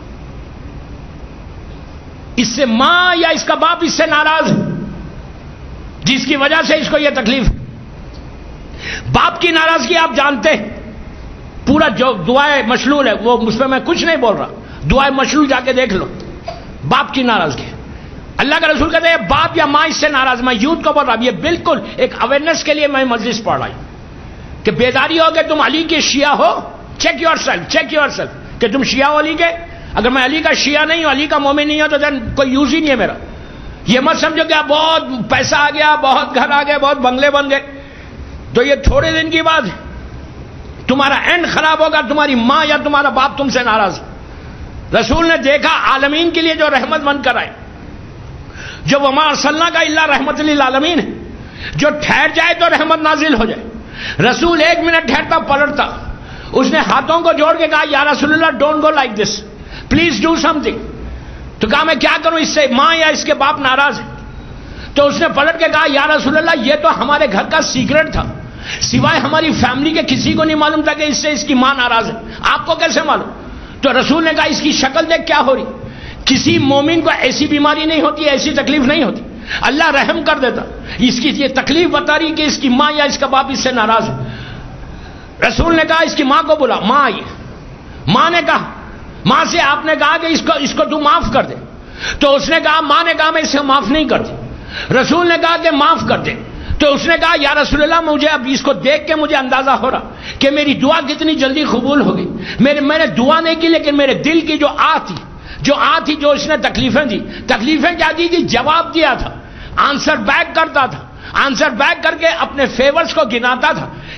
اس سے ماں یا اس کا باپ اس سے ناراض ہے، جس کی وجہ سے اس کو یہ تکلیف ہے. باپ کی ناراضگی آپ جانتے ہیں، پورا جو دعائیں مشلول ہے وہ، اس پہ میں کچھ نہیں بول رہا، دعائیں مشلول جا کے دیکھ لو. باپ کی ناراضگی، اللہ کا رسول کہتے ہیں باپ یا ماں اس سے ناراض. میں یوتھ کو بول رہا ہوں، یہ بالکل ایک اویئرنیس کے لیے میں مجلس پڑھ رہا ہوں کہ بیداری ہو کہ تم علی کے شیعہ ہو. چیک یور سیلف کہ تم شیعہ ہو علی کے. اگر میں علی کا شیعہ نہیں ہوں، علی کا مومن نہیں ہوں، تو دین کوئی یوز ہی نہیں ہے میرا. یہ مت سمجھو کہ بہت پیسہ آ گیا، بہت گھر آ گئے، بہت بنگلے بن گئے تو یہ تھوڑے دن کی بات ہے. تمہارا اینڈ خراب ہوگا، تمہاری ماں یا تمہارا باپ تم سے ناراض. رسول نے دیکھا عالمین کے لیے جو رحمت بن کر آئے، جو وما ارسلنا کا الا رحمت للعالمین ہے، جو ٹھہر جائے تو رحمت نازل ہو جائے. رسول 1 منٹ ٹھہرتا، پلٹتا، اس نے ہاتھوں کو جوڑ کے کہا یا رسول اللہ don't go like this, please do something. تو کہا میں کیا کروں، اس سے ماں یا اس کے باپ ناراض ہے. تو اس نے پلٹ کے کہا یا رسول اللہ یہ تو ہمارے گھر کا سیکرٹ تھا، سوائے ہماری فیملی کے کسی کو نہیں معلوم تھا کہ اس سے اس کی ماں ناراض ہے، آپ کو کیسے معلوم؟ تو رسول نے کہا اس کی شکل دیکھ کیا ہو رہی. کسی مومن کو ایسی بیماری نہیں ہوتی، ایسی تکلیف نہیں ہوتی، اللہ رحم کر دیتا. اس کی یہ تکلیف بتا رہی کہ اس کی ماں یا اس کا باپ اس سے ناراض ہے. رسول نے کہا اس کی ماں کو بلا. ماں آئی. ماں نے کہا، ماں سے آپ نے کہا کہ اس کو تو معاف کر دے. تو اس نے کہا، ماں نے کہا میں اسے معاف نہیں کرتی. رسول نے کہا کہ معاف کر دے. تو اس نے کہا یا رسول اللہ مجھے اب اس کو دیکھ کے مجھے اندازہ ہو رہا کہ میری دعا کتنی جلدی قبول ہو گئی. میں نے دعا نہیں کی، لیکن میرے دل کی جو اس نے تکلیفیں کیا دی تھی، جواب دیا تھا، آنسر بیک کرتا تھا. آنسر بیک کر کے اپنے فیورز کو گناتا تھا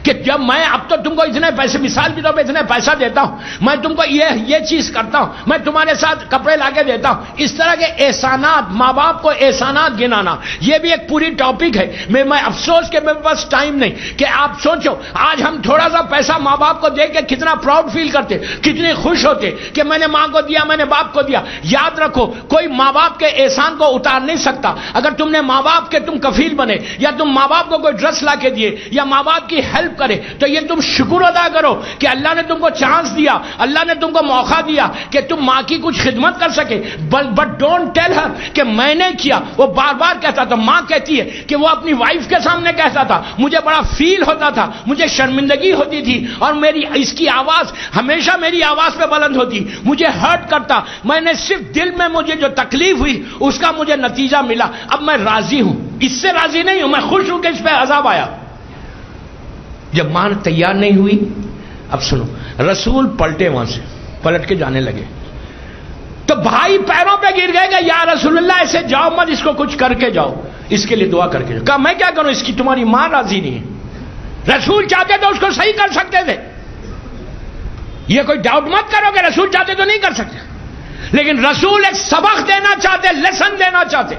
کہ جب میں اب تو تم کو اتنے پیسے مثال کے طور پہ اتنے پیسہ دیتا ہوں, میں تم کو یہ چیز کرتا ہوں, میں تمہارے ساتھ کپڑے لا کے دیتا ہوں. اس طرح کے احسانات, ماں باپ کو احسانات گنانا, یہ بھی ایک پوری ٹاپک ہے. میں افسوس کہ میرے پاس ٹائم نہیں کہ آپ سوچو آج ہم تھوڑا سا پیسہ ماں باپ کو دے کے کتنا پراؤڈ فیل کرتے, کتنے خوش ہوتے کہ میں نے ماں کو دیا, میں نے باپ کو دیا. یاد رکھو کوئی ماں باپ کے احسان کو اتار نہیں سکتا. اگر تم نے ماں باپ کے تم کفیل بنے, یا تم ماں باپ کو کوئی ڈریس لا کے دیے, یا ماں باپ کی ہیلپ کرے, تو یہ تم شکر ادا کرو کہ اللہ نے تم کو چانس دیا, اللہ نے تم کو موقع دیا کہ تم ماں کی کچھ خدمت کر سکے. بٹ ڈونٹ ٹیل ہر کہ میں نے کیا. وہ بار بار کہتا تھا, ماں کہتی ہے کہ وہ اپنی وائف کے سامنے کہتا تھا, مجھے بڑا فیل ہوتا تھا, مجھے شرمندگی ہوتی تھی, اور میری اس کی آواز ہمیشہ میری آواز پہ بلند ہوتی, مجھے ہرٹ کرتا. میں نے صرف دل میں مجھے جو تکلیف ہوئی اس کا مجھے نتیجہ ملا. اب میں راضی ہوں, اس سے راضی نہیں ہوں, میں خوش ہوں کہ اس پہ عذاب آیا. جب ماں تیار نہیں ہوئی, اب سنو, رسول پلٹے, وہاں سے پلٹ کے جانے لگے تو بھائی پیروں پہ گر گئے کہ یا رسول اللہ ایسے جاؤ مت, اس کو کچھ کر کے جاؤ, اس کے لیے دعا کر کے جاؤ. کہا میں کیا کروں, اس کی تمہاری ماں راضی نہیں ہے. رسول چاہتے تو اس کو صحیح کر سکتے تھے, یہ کوئی ڈاؤٹ مت کرو کہ رسول چاہتے تو نہیں کر سکتے, لیکن رسول ایک سبق دینا چاہتے, لیسن دینا چاہتے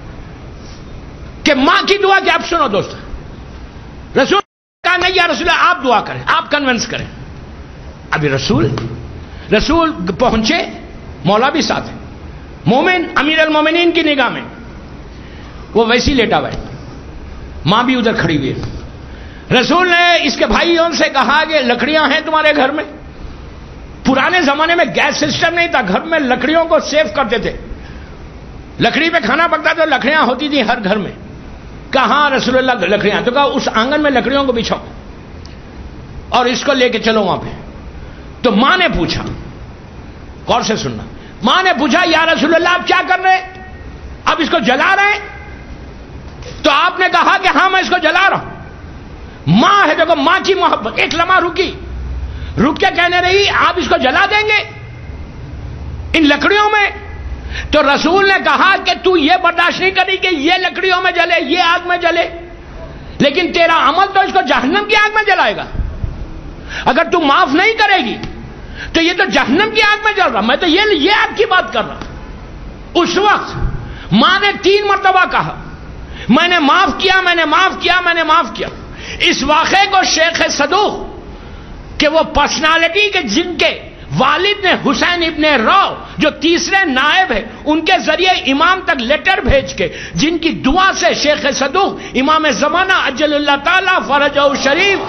کہ ماں کی دعا. کہ آپ سنو دوست, رسول کہا نہیں یا رسول اللہ آپ دعا کریں, آپ کنونس کریں. ابھی رسول پہنچے, مولا بھی ساتھ ہے, مومن امیر المومنین کی نگاہ میں وہ ویسی لیٹا ہوا ہے, ماں بھی ادھر کھڑی ہوئی ہے. رسول نے اس کے بھائیوں سے کہا کہ لکڑیاں ہیں تمہارے گھر میں. پرانے زمانے میں گیس سسٹم نہیں تھا, گھر میں لکڑیوں کو سیو کرتے تھے, لکڑی پہ کھانا پکتا تھا, لکڑیاں ہوتی تھیں ہر گھر میں. کہاں رسول اللہ لکڑیاں, تو کہا اس آنگن میں لکڑیوں کو بچھاؤ اور اس کو لے کے چلو وہاں پہ. تو ماں نے پوچھا, غور سے سننا, ماں نے پوچھا یا رسول اللہ آپ کیا کر رہے ہیں, اب اس کو جلا رہے ہیں؟ تو آپ نے کہا کہ ہاں میں اس کو جلا رہا ہوں. ماں ہے, دیکھو ماں کی محبت. ایک لمحہ رک کے کہنے رہی آپ اس کو جلا دیں گے ان لکڑیوں میں؟ تو رسول نے کہا کہ تو یہ برداشت نہیں کری کہ یہ لکڑیوں میں جلے, یہ آگ میں جلے, لیکن تیرا عمل تو اس کو جہنم کی آگ میں جلائے گا. اگر تو معاف نہیں کرے گی تو یہ تو جہنم کی آگ میں جل رہا. میں تو یہ آگ کی بات کر رہا. اس وقت ماں نے 3 مرتبہ کہا میں نے معاف کیا, میں نے معاف کیا, میں نے معاف کیا. اس واقعے کو شیخ صدوق کہ وہ پرسنالٹی کے جن کے والد نے حسین ابن راؤ جو تیسرے نائب ہیں, ان کے ذریعے امام تک لیٹر بھیج کے, جن کی دعا سے شیخ صدوق امام زمانہ اجل اللہ تعالی فرجہ شریف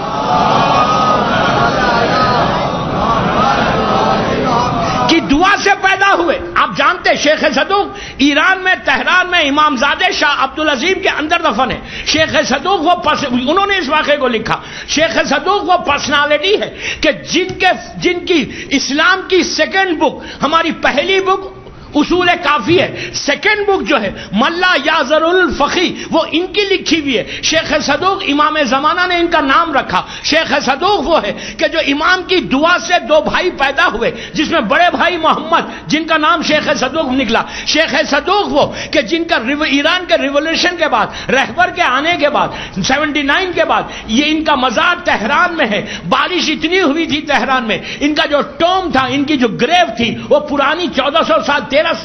کی دعا سے پیدا ہوئے. آپ جانتے شیخ صدوق ایران میں تہران میں امامزادے شاہ عبدالعظیم کے اندر دفن ہے. شیخ صدوق وہ انہوں نے اس واقعے کو لکھا. شیخ صدوق وہ پرسنالٹی ہے کہ جن کی اسلام کی سیکنڈ بک, ہماری پہلی بک اصول کافی ہے, سیکنڈ بک جو ہے ملا یازر الفقی وہ ان کی لکھی ہوئی ہے. شیخ صدوق امام زمانہ نے ان کا نام رکھا. شیخ صدوق وہ ہے کہ جو امام کی دعا سے 2 بھائی پیدا ہوئے, جس میں بڑے بھائی محمد جن کا نام شیخ صدوق نکلا. شیخ صدوق وہ کہ جن کا ایران کے ریولوشن کے بعد, رہبر کے آنے کے بعد 79 کے بعد یہ ان کا مزار تہران میں ہے. بارش اتنی ہوئی تھی تہران میں, ان کا جو ٹوم تھا, ان کی جو گریو تھی وہ پرانی 1400 سال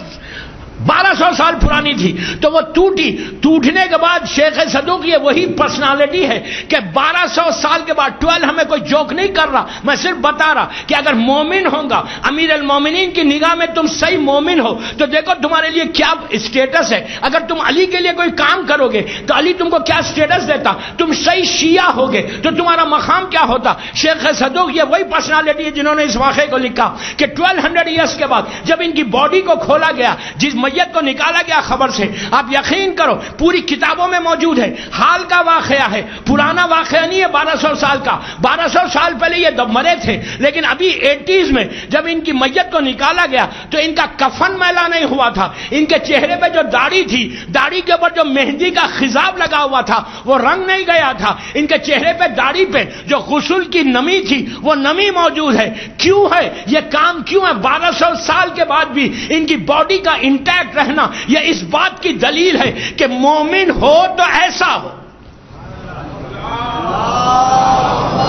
1200 سال پرانی تھی, تو وہ ٹوٹنے کے بعد شیخ صدوق یہ وہی پرسنالٹی ہے کہ 1200 سال کے بعد 12 ہمیں کوئی جوک نہیں کر رہا, میں صرف بتا رہا کہ اگر مومن ہوگا امیر المومنین کی نگاہ میں تم صحیح مومن ہو تو دیکھو تمہارے لیے کیا اسٹیٹس ہے. اگر تم علی کے لیے کوئی کام کرو گے تو علی تم کو کیا اسٹیٹس دیتا. تم صحیح شیعہ ہوگے تو تمہارا مقام کیا ہوتا. شیخ صدوق یہ وہی پرسنالٹی ہے جنہوں نے اس واقعے کو لکھا کہ 1200 ایئرس کے بعد جب ان کی باڈی کو کھولا گیا, جس میت کو نکالا گیا خبر سے, آپ یقین کرو پوری کتابوں میں موجود ہے, حال کا واقعہ ہے, پرانا واقعہ نہیں ہے 1200 سال کا. 1200 سال پہلے یہ مرے تھے, لیکن ابھی 80s میں جب ان کی میت کو نکالا گیا تو ان کا کفن میلا نہیں ہوا تھا. ان کے چہرے پہ جو داڑھی تھی, داڑھی کے اوپر جو مہندی کا خضاب لگا ہوا تھا وہ رنگ نہیں گیا تھا. ان کے چہرے پہ, داڑھی پہ جو غسل کی نمی تھی وہ نمی موجود ہے. کیوں ہے یہ کام, کیوں ہے 1200 سال کے بعد بھی ان کی باڈی کا انٹیکٹ رہنا؟ یہ اس بات کی دلیل ہے کہ مومن ہو تو ایسا ہو.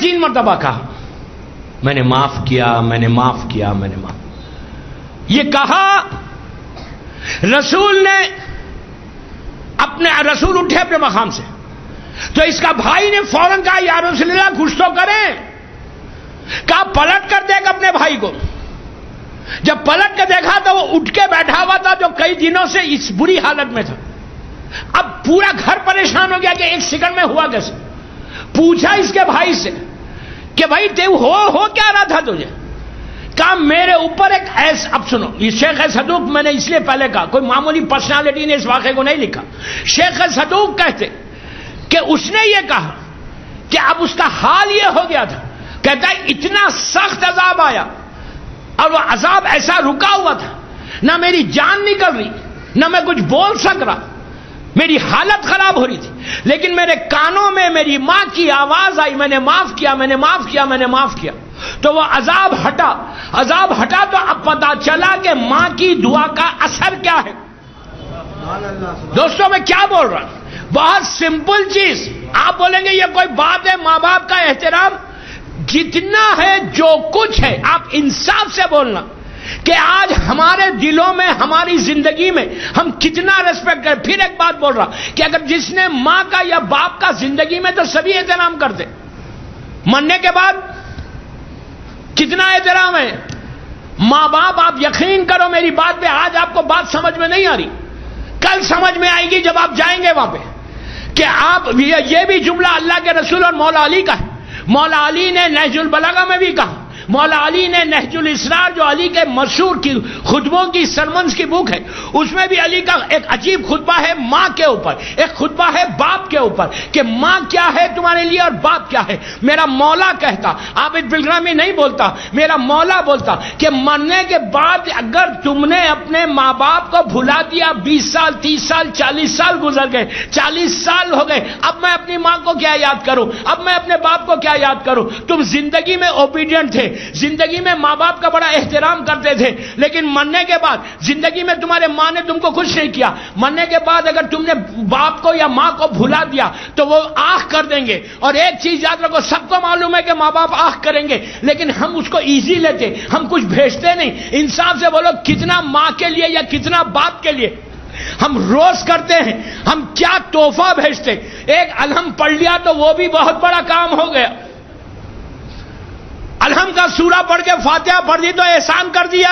3 مرتبہ کہا میں نے معاف کیا، میں نے معاف کیا، میں نے معاف. یہ کہا رسول نے، اپنے رسول اٹھے اپنے مقام سے، تو اس کا بھائی نے فوراً کہا یا رسول اللہ کچھ تو کریں. کہا پلٹ کر دیکھ اپنے بھائی کو. جب پلٹ کے دیکھا تو وہ اٹھ کے بیٹھا ہوا تھا جو کئی دنوں سے اس بری حالت میں تھا. اب پورا گھر پریشان ہو گیا کہ 1 سیکنڈ میں ہوا کیسے. پوچھا اس کے بھائی سے کہ بھائی ہو کیا رہا تھا تجھے. کہا میرے اوپر ایک ایسا، اب سنو یہ شیخ صدوق، میں نے اس لیے پہلے کہا کوئی معمولی پرسنالٹی نے اس واقعے کو نہیں لکھا. شیخ صدوق کہتے کہ اس نے یہ کہا کہ اب اس کا حال یہ ہو گیا تھا، کہتا ہے اتنا سخت عذاب آیا اور وہ عذاب ایسا رکا ہوا تھا، نہ میری جان نکل رہی، نہ میں کچھ بول سک رہا، میری حالت خراب ہو رہی تھی، لیکن میرے کانوں میں میری ماں کی آواز آئی میں نے معاف کیا، میں نے معاف کیا، میں نے معاف کیا. تو وہ عذاب ہٹا. عذاب ہٹا تو اب پتا چلا کہ ماں کی دعا کا اثر کیا ہے. دوستوں میں کیا بول رہا ہوں، بہت سمپل چیز. آپ بولیں گے یہ کوئی بات ہے، ماں باپ کا احترام جتنا ہے جو کچھ ہے، آپ انصاف سے بولنا کہ آج ہمارے دلوں میں ہماری زندگی میں ہم کتنا ریسپیکٹ کریں. پھر ایک بات بول رہا کہ اگر جس نے ماں کا یا باپ کا زندگی میں تو سبھی احترام کرتے، مرنے کے بعد کتنا احترام ہے. ماں باپ، آپ یقین کرو میری بات پہ، آج آپ کو بات سمجھ میں نہیں آ رہی، کل سمجھ میں آئے گی جب آپ جائیں گے وہاں پہ کہ آپ یہ بھی جملہ اللہ کے رسول اور مولا علی کا ہے. مولا علی نے نہج البلاغہ میں بھی کہا، مولا علی نے نہج الاسرار جو علی کے مشہور کی خطبوں کی سرمنز کی بک ہے، اس میں بھی علی کا ایک عجیب خطبہ ہے ماں کے اوپر، ایک خطبہ ہے باپ کے اوپر کہ ماں کیا ہے تمہارے لیے اور باپ کیا ہے. میرا مولا کہتا، عابد بالغرامی نہیں بولتا، میرا مولا بولتا کہ مرنے کے بعد اگر تم نے اپنے ماں باپ کو بھلا دیا، 20 سال 30 سال 40 سال گزر گئے، 40 سال ہو گئے، اب میں اپنی ماں کو کیا یاد کروں، اب میں اپنے باپ کو کیا یاد کروں. تم زندگی میں اوبیڈینٹ تھے، زندگی میں ماں باپ کا بڑا احترام کرتے تھے، لیکن مرنے کے بعد زندگی میں تمہارے ماں نے تم کو خوش نہیں کیا. مرنے کے بعد اگر تم نے باپ کو یا ماں کو بھلا دیا تو وہ آہ کر دیں گے. اور ایک چیز یاد رکھو، سب کو معلوم ہے کہ ماں باپ آہ کریں گے، لیکن ہم اس کو ایزی لیتے، ہم کچھ بھیجتے نہیں. انصاف سے بولو کتنا ماں کے لیے یا کتنا باپ کے لیے ہم روز کرتے ہیں، ہم کیا تحفہ بھیجتے. ایک الحم پڑھ لیا تو وہ بھی بہت بڑا کام ہو گیا. الحم کا سورہ پڑھ کے فاتحہ پڑھ دی تو احسان کر دیا.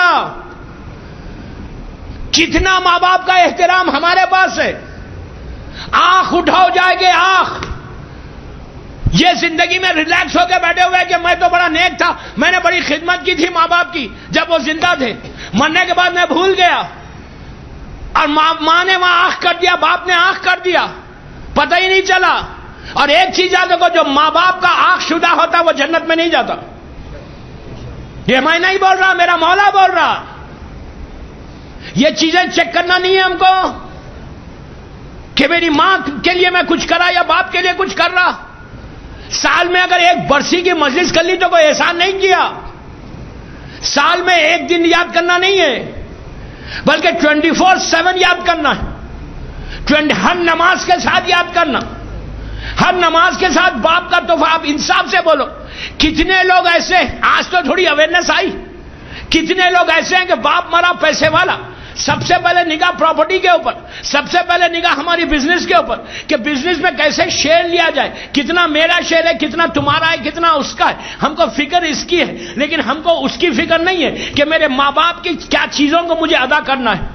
کتنا ماں باپ کا احترام ہمارے پاس ہے. آنکھ اٹھاؤ جائے گے آنکھ. یہ زندگی میں ریلیکس ہو کے بیٹھے ہوئے کہ میں تو بڑا نیک تھا، میں نے بڑی خدمت کی تھی ماں باپ کی جب وہ زندہ تھے، مرنے کے بعد میں بھول گیا. اور ماں نے وہاں آنکھ کر دیا، باپ نے آنکھ کر دیا، پتہ ہی نہیں چلا. اور ایک چیز یاد رکھو، جو ماں باپ کا آنکھ شدہ ہوتا وہ جنت میں نہیں جاتا. یہ میں نہیں بول رہا، میرا مولا بول رہا. یہ چیزیں چیک کرنا نہیں ہے ہم کو کہ میری ماں کے لیے میں کچھ کرا یا باپ کے لیے کچھ کر رہا. سال میں اگر ایک برسی کی مجلس کر لی تو کوئی احسان نہیں کیا. سال میں ایک دن یاد کرنا نہیں ہے، بلکہ 24/7 یاد کرنا ہے. ہر نماز کے ساتھ یاد کرنا، ہر نماز کے ساتھ باپ کا تحفہ. آپ انصاف سے بولو کتنے لوگ ایسے، آج تو تھوڑی اویئرنیس آئی، کتنے لوگ ایسے ہیں کہ باپ مرا پیسے والا، سب سے پہلے نگاہ پراپرٹی کے اوپر، سب سے پہلے نگاہ ہماری بزنس کے اوپر کہ بزنس میں کیسے شیئر لیا جائے، کتنا میرا شیئر ہے، کتنا تمہارا ہے، کتنا اس کا ہے. ہم کو فکر اس کی ہے، لیکن ہم کو اس کی فکر نہیں ہے کہ میرے ماں باپ کی کیا چیزوں کو مجھے ادا کرنا ہے.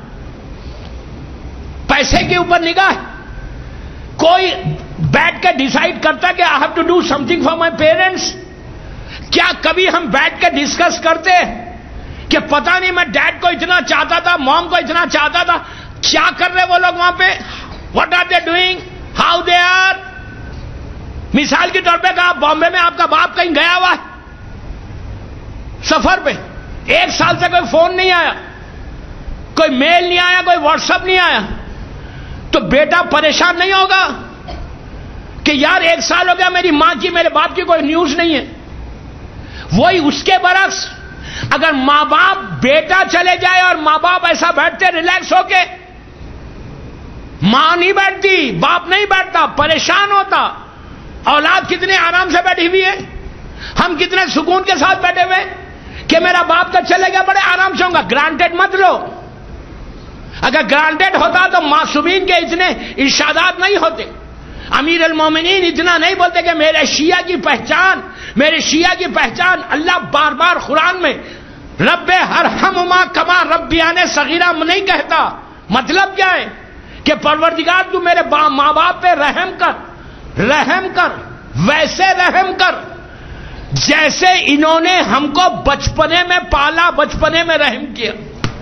پیسے کے اوپر نگاہ. کوئی بیٹھ کے ڈیسائیڈ کرتا کہ I have to do something for my parents. کیا کبھی ہم بیٹھ کے ڈسکس کرتے کہ پتہ نہیں میں ڈیڈ کو اتنا چاہتا تھا، موم کو اتنا چاہتا تھا، کیا کر رہے وہ لوگ وہاں پہ، what are they doing, how they are. مثال کے طور پہ کہا بامبے میں آپ کا باپ کہیں گیا ہوا ہے سفر پہ، 1 سال سے کوئی فون نہیں آیا، کوئی میل نہیں آیا، کوئی واٹس ایپ نہیں آیا، تو بیٹا پریشان نہیں ہوگا کہ یار 1 سال ہو گیا میری ماں کی میرے باپ کی کوئی نیوز نہیں ہے. وہی اس کے برعکس اگر ماں باپ، بیٹا چلے جائے اور ماں باپ ایسا بیٹھتے ریلیکس ہو کے، ماں نہیں بیٹھتی، باپ نہیں بیٹھتا، پریشان ہوتا. اولاد کتنے آرام سے بیٹھی ہوئی ہے. ہم کتنے سکون کے ساتھ بیٹھے ہوئے کہ میرا باپ تو چلے گا بڑے آرام سے ہوں گا. گرانٹیڈ مت لو. اگر گرانٹیڈ ہوتا تو معصومین کے اتنے ارشادات نہیں ہوتے. امیر المومنین اتنا نہیں بولتے کہ میرے شیعہ کی پہچان اللہ بار بار قرآن میں رب ارحمہما کما ربیان صغیرہ نہیں کہتا. مطلب کیا ہے کہ پروردگار تو میرے ماں باپ پہ رحم کر ویسے رحم کر جیسے انہوں نے ہم کو بچپنے میں پالا, بچپنے میں رحم کیا.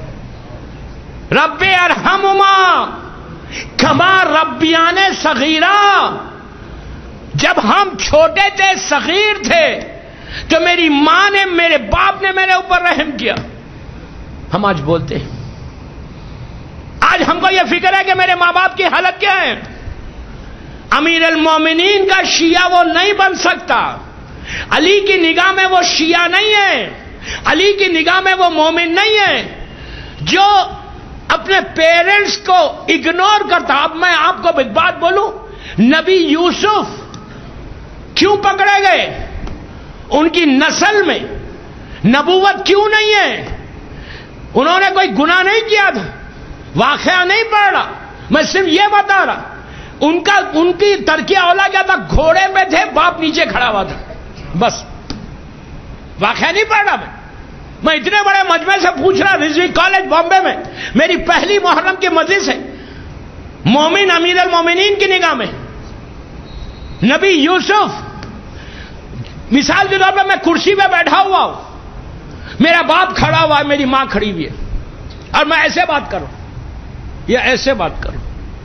رب ارحمہما کما ربیان صغیرہ. جب ہم چھوٹے تھے, صغیر تھے, تو میری ماں نے, میرے باپ نے میرے اوپر رحم کیا. ہم آج بولتے ہیں, آج ہم کو یہ فکر ہے کہ میرے ماں باپ کی حالت کیا ہے. امیر المومنین کا شیعہ وہ نہیں بن سکتا. علی کی نگاہ میں وہ شیعہ نہیں ہے, علی کی نگاہ میں وہ مومن نہیں ہے جو اپنے پیرنٹس کو اگنور کرتا. اب میں آپ کو ایک بات بولوں, نبی یوسف کیوں پکڑے گئے؟ ان کی نسل میں نبوت کیوں نہیں ہے؟ انہوں نے کوئی گناہ نہیں کیا تھا, واقعہ نہیں پڑھ رہا, میں صرف یہ بتا رہا. ان کی ترکیہ اولا کیا تھا؟ گھوڑے پہ تھے, باپ نیچے کھڑا ہوا تھا, بس. واقعہ نہیں پڑھ رہا. میں اتنے بڑے مجمع سے پوچھ رہا, رضوی کالج بامبے میں میری پہلی محرم کی مجلس ہے. مومن امیر المومنین کی نگاہ میں نبی یوسف, مثال کے طور پر میں کرسی پہ بیٹھا ہوا ہوں, میرا باپ کھڑا ہوا ہے, میری ماں کھڑی ہوئی ہے, اور میں ایسے بات کروں یا ایسے بات کروں.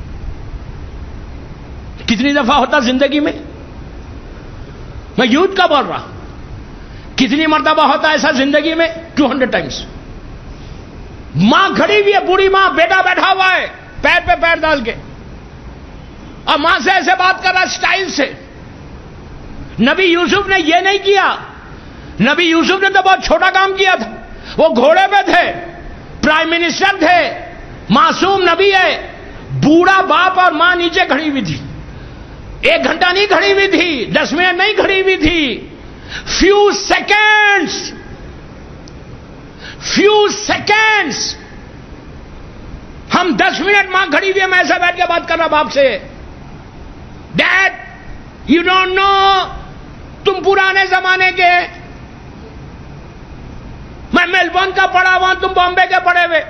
کتنی دفعہ ہوتا زندگی میں؟ میں یوتھ کا بول رہا, کتنی مرتبہ ہوتا ایسا زندگی میں؟ 200 ٹائمز. ماں کھڑی ہوئی ہے, بوڑھی ماں, بیٹا بیٹھا ہوا ہے پیر پہ پیر ڈال کے, اور ماں سے ایسے بات کر رہا سٹائل سے. نبی یوسف نے یہ نہیں کیا. نبی یوسف نے تو بہت چھوٹا کام کیا تھا. وہ گھوڑے پہ تھے, پرائم منسٹر تھے, معصوم نبی ہے. بوڑھا باپ اور ماں نیچے کھڑی ہوئی تھی. 1 گھنٹہ نہیں کھڑی ہوئی تھی, 10 منٹ نہیں کھڑی ہوئی تھی, فیو سیکنڈز. ہم 10 منٹ ماں کھڑی ہوئی ہے, میں ایسا بیٹھ کے بات کر رہا باپ سے, ڈیڈ یو ڈونٹ نو, تم پرانے زمانے کے, میں میلبورن کا پڑھا ہوا, تم بامبے کے پڑھے ہوئے.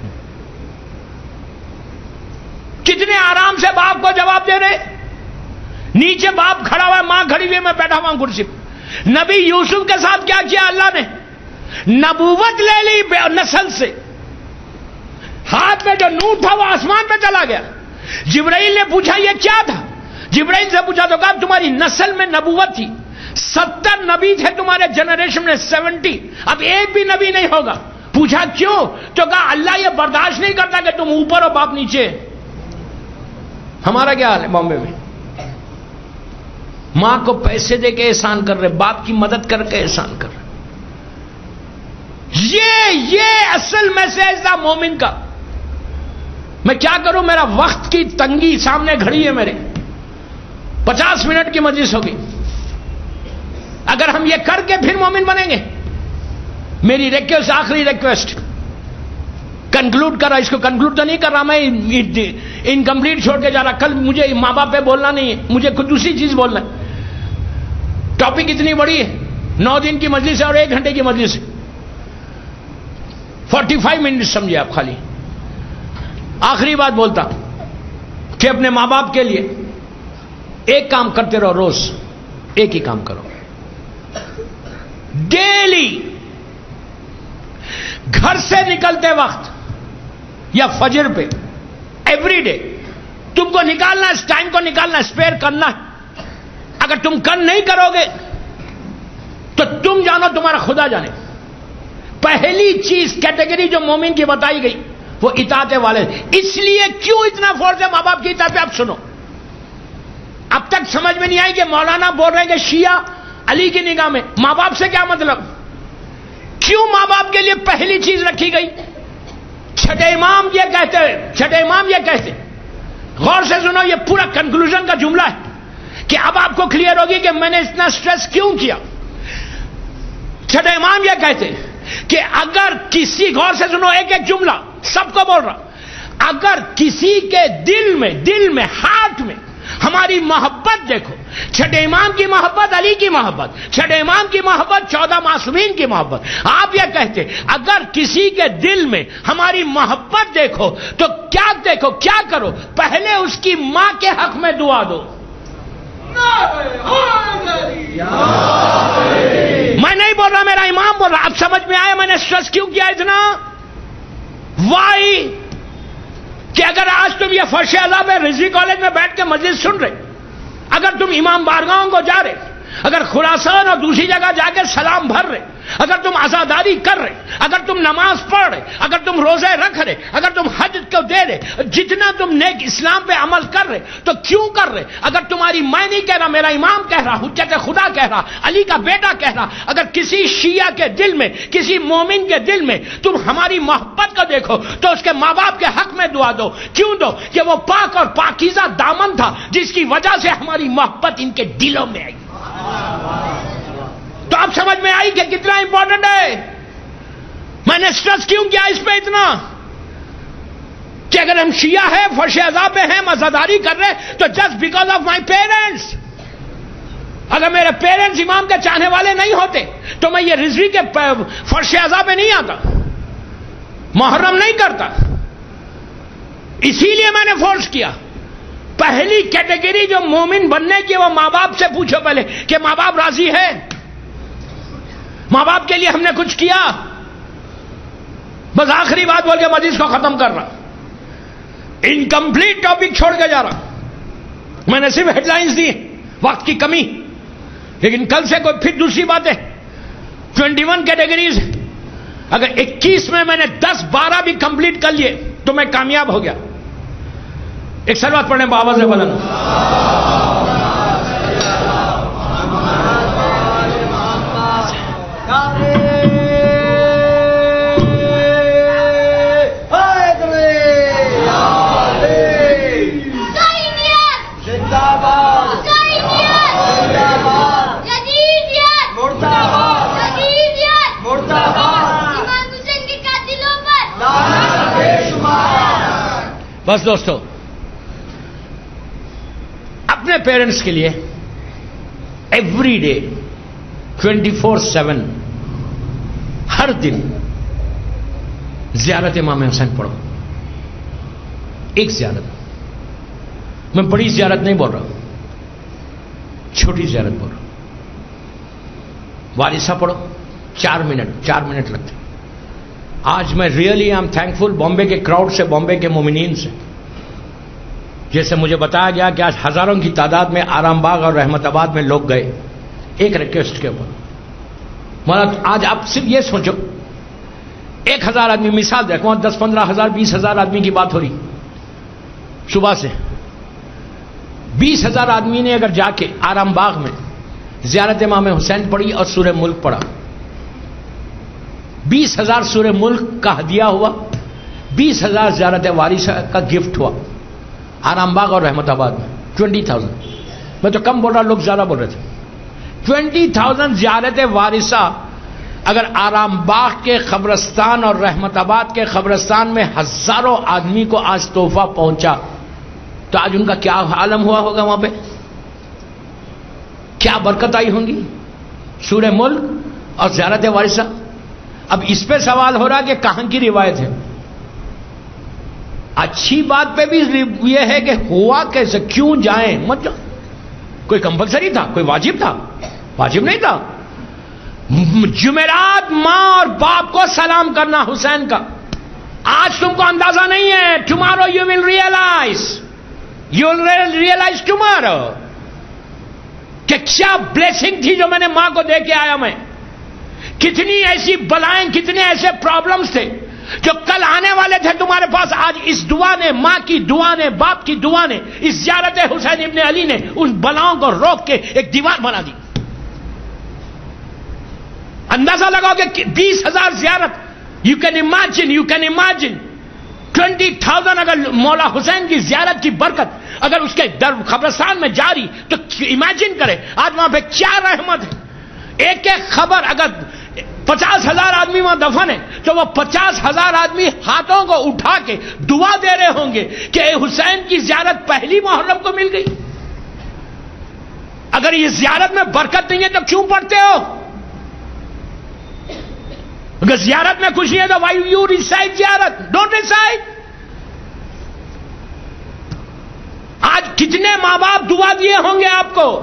کتنے آرام سے باپ کو جواب دے رہے. نیچے باپ کھڑا ہوا ہے, ماں کھڑی ہوئی ہے, میں بیٹھا ہوا ہوں کرسی پہ. نبی یوسف کے ساتھ کیا کیا اللہ نے؟ نبوت لے لی نسل سے. ہاتھ میں جو نور تھا وہ آسمان پہ چلا گیا. جبرائیل نے پوچھا یہ کیا تھا؟ جبرائیل سے پوچھا تو کہا تمہاری نسل میں نبوت تھی, 70 نبی تھے تمہارے جنریشن میں, 70, اب ایک بھی نبی نہیں ہوگا. پوچھا کیوں؟ تو کہا اللہ یہ برداشت نہیں کرتا کہ تم اوپر اور باپ نیچے. ہمارا کیا حال ہے بامبے میں؟ ماں کو پیسے دے کے احسان کر رہے, باپ کی مدد کر کے احسان کر رہے. یہ اصل میسج تھا مومن کا. میں کیا کروں, میرا وقت کی تنگی سامنے کھڑی ہے میرے. 50 منٹ کی مجلس ہوگی. اگر ہم یہ کر کے پھر مومن بنیں گے. میری ریکویسٹ, آخری ریکویسٹ, کنکلوڈ کر رہا, اس کو کنکلوڈ تو نہیں کر رہا میں, انکمپلیٹ چھوڑ کے جا رہا. کل مجھے ماں باپ پہ بولنا نہیں ہے, مجھے کچھ دوسری چیز بولنا ہے. ٹاپک اتنی بڑی ہے, 9 دن کی مجلس ہے اور 1 گھنٹے کی مجلس ہے. 45 منٹ سمجھے آپ خالی. آخری بات بولتا کہ اپنے ماں باپ کے لیے ایک کام کرتے رہو, روز ایک ہی کام کرو. ڈیلی گھر سے نکلتے وقت یا فجر پہ, ایوری ڈے تم کو نکالنا, اس ٹائم کو نکالنا, اسپیئر کرنا ہے. اگر تم نہیں کرو گے تو تم جانو, تمہارا خدا جانے. پہلی چیز کیٹیگری جو مومن کی بتائی گئی وہ اطاعت والے. اس لیے کیوں اتنا فورس ہے ماں باپ کی اطاعت پہ؟ اب سنو, اب تک سمجھ میں نہیں آئی کہ مولانا بول رہے ہیں کہ شیعہ علی کی نگاہ میں ماں باپ سے کیا مطلب؟ کیوں ماں باپ کے لیے پہلی چیز رکھی گئی؟ چھٹے امام یہ کہتے, غور سے سنو, یہ پورا کنکلوژن کا جملہ ہے کہ اب آپ کو کلیئر ہوگی کہ میں نے اتنا سٹریس کیوں کیا. چھٹے امام یہ کہتے کہ اگر کسی، غور سے سنو ایک ایک جملہ سب کو بول رہا، اگر کسی کے دل میں ہاتھ میں ہماری محبت دیکھو، چھٹے امام کی محبت، علی کی محبت، چھٹے امام کی محبت، 14 معصومین کی محبت، آپ یہ کہتے اگر کسی کے دل میں ہماری محبت دیکھو تو کیا دیکھو، کیا کرو، پہلے اس کی ماں کے حق میں دعا دو۔ میں نہیں بول رہا، میرا امام بول رہا۔ اب سمجھ میں آیا میں نے سٹریس کیوں کیا اتنا؟ وائی کہ اگر آج تم یہ فرش اعلیٰ میں رضوی کالج میں بیٹھ کے مجلس سن رہے، اگر تم امام بارگاہوں کو جا رہے، اگر خراسان اور دوسری جگہ جا کے سلام بھر رہے، اگر تم عزاداری کر رہے، اگر تم نماز پڑھ رہے، اگر تم روزے رکھ رہے، اگر تم حج کو دے رہے، جتنا تم نیک اسلام پہ عمل کر رہے، تو کیوں کر رہے؟ اگر تمہاری میں نہیں کہہ رہا، میرا امام کہہ رہا، حجت خدا کہہ رہا، علی کا بیٹا کہہ رہا، اگر کسی شیعہ کے دل میں، کسی مومن کے دل میں تم ہماری محبت کو دیکھو تو اس کے ماں باپ کے حق میں دعا دو۔ کیوں دو؟ کہ وہ پاک اور پاکیزہ دامن تھا جس کی وجہ سے ہماری محبت ان کے دلوں میں آئی۔ تو اب سمجھ میں آئی کہ کتنا امپورٹنٹ ہے۔ میں نے سٹریس کیوں کیا اس پہ اتنا کہ اگر ہم شیعہ ہیں، فرش عذاب میں ہیں، مزاداری کر رہے، تو just because of my parents. اگر میرے پیرنٹس امام کے چاہنے والے نہیں ہوتے تو میں یہ رضوی کے فرش عذاب میں نہیں آتا، محرم نہیں کرتا۔ اسی لیے میں نے فورس کیا۔ پہلی کیٹیگری جو مومن بننے کی، وہ ماں باپ سے پوچھو پہلے کہ ماں باپ راضی ہے، ماں باپ کے لیے ہم نے کچھ کیا۔ بس آخری بات بول کے مجلس کو ختم کر رہا، انکمپلیٹ ٹاپک چھوڑ کے جا رہا۔ میں نے صرف ہیڈ لائنز دی، وقت کی کمی، لیکن کل سے کوئی پھر دوسری بات ہے۔ 21 کیٹیگریز، اگر 21 میں نے 10-12 بھی کمپلیٹ کر لیے تو میں کامیاب ہو گیا۔ ایک سلوات پڑھیں بآواز بلند۔ بس دوستو، اپنے پیرنٹس کے لیے ایوری ڈے 24/7 ہر دن زیارت امام حسین پڑھو۔ ایک زیارت، میں بڑی زیارت نہیں بول رہا، چھوٹی زیارت بول رہا۔ وارثہ پڑھو، 4 منٹ لگتے۔ آج میں really I am thankful Bombay کے کراؤڈ سے، بامبے کے مومنین سے۔ جیسے مجھے بتایا گیا کہ آج ہزاروں کی تعداد میں آرام باغ اور رحمت آباد میں لوگ گئے ایک ریکویسٹ کے اوپر۔ مطلب آج آپ صرف یہ سوچو، 1000 آدمی، مثال دیکھو، 10-15 ہزار 20,000 آدمی کی بات ہو رہی صبح سے۔ 20,000 آدمی نے اگر جا کے آرام باغ میں زیارت امام حسین پڑھی اور سورہ ملک پڑھا، 20,000 سورہ ملک کا ہدیہ ہوا، 20,000 زیارت وارثہ کا گفٹ ہوا آرام باغ اور رحمت آباد میں۔ 20,000، میں تو کم بول رہا، لوگ زیادہ بول رہے تھے۔ 20,000 زیارت وارثہ اگر آرام باغ کے قبرستان اور رحمت آباد کے قبرستان میں ہزاروں آدمی کو آج تحفہ پہنچا تو آج ان کا کیا عالم ہوا ہوگا وہاں پہ، کیا برکت آئی ہوں گی سورہ ملک اور زیارت وارثہ۔ اب اس پہ سوال ہو رہا کہ کہاں کی روایت ہے؟ اچھی بات پہ بھی یہ ہے کہ ہوا کیسے، کیوں جائیں، مت جاؤ۔ کوئی کمپلسری تھا، کوئی واجب تھا؟ واجب نہیں تھا۔ جمعرات ماں اور باپ کو سلام کرنا حسین کا، آج تم کو اندازہ نہیں ہے، tomorrow you will realize tomorrow کہ کیا بلیسنگ تھی جو میں نے ماں کو دے کے آیا۔ میں کتنی ایسی بلائیں، کتنے ایسے پرابلمز تھے جو کل آنے والے تھے تمہارے پاس، آج اس دعا نے، ماں کی دعا نے، باپ کی دعا نے، اس زیارت حسین ابن علی نے ان بلاؤں کو روک کے ایک دیوار بنا دی۔ اندازہ لگاؤ کہ 20,000 زیارت، یو کین امیجن 20,000 اگر مولا حسین کی زیارت کی برکت اگر اس کے در قبرستان میں جاری، تو امیجن کرے آج وہاں پہ کیا رحمت ہے۔ ایک ایک خبر اگر 50,000 آدمی وہاں دفن ہے، تو وہ 50,000 آدمی ہاتھوں کو اٹھا کے دعا دے رہے ہوں گے کہ اے حسین کی زیارت پہلی محرم کو مل گئی۔ اگر یہ زیارت میں برکت نہیں ہے تو کیوں پڑھتے ہو؟ اگر زیارت میں خوشی ہے تو وائی یو ریسائٹ زیارت؟ Don't recite. آج کتنے ماں باپ دعا دیے ہوں گے آپ کو،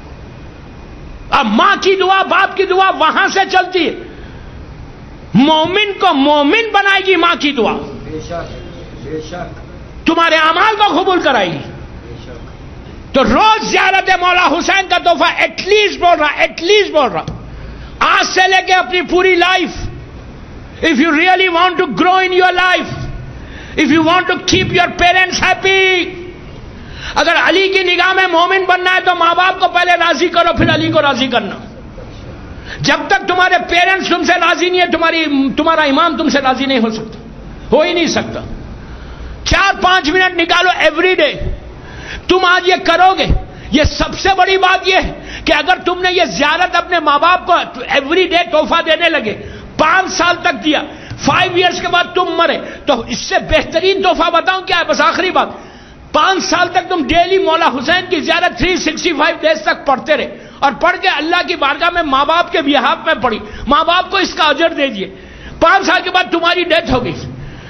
اب ماں کی دعا باپ کی دعا وہاں سے چلتی ہے۔ مومن کو مومن بنائے گی ماں کی دعا، بے شک بے شک تمہارے اعمال کو قبول کرائے گی۔ تو روز زیارت مولا حسین کا تحفہ ایٹ لیسٹ بول رہا آج سے لے کے اپنی پوری life, if you really want to grow in your life, if you want to keep your parents happy، اگر علی کی نگاہ میں مومن بننا ہے تو ماں باپ کو پہلے راضی کرو، پھر علی کو راضی کرنا۔ جب تک تمہارے پیرنٹس تم سے راضی نہیں ہے، تمہارا امام تم سے راضی نہیں ہو سکتا، ہو ہی نہیں سکتا۔ 4-5 منٹ نکالو ایوری ڈے، تم آج یہ کرو گے۔ یہ سب سے بڑی بات یہ ہے کہ اگر تم نے یہ زیارت اپنے ماں باپ کو ایوری ڈے تحفہ دینے لگے، 5 سال تک دیا، 5 ایئرس کے بعد تم مرے، تو اس سے بہترین تحفہ بتاؤں کیا ہے؟ بس آخری بات، 5 سال تک تم ڈیلی مولا حسین کی زیارت 365 ڈیز تک پڑھتے رہے، اور پڑھ کے اللہ کی بارگاہ میں ماں باپ کے بیہاف میں پڑھی، ماں باپ کو اس کا اجر دے دیے۔ 5 سال کے بعد تمہاری ڈیتھ ہو گئی،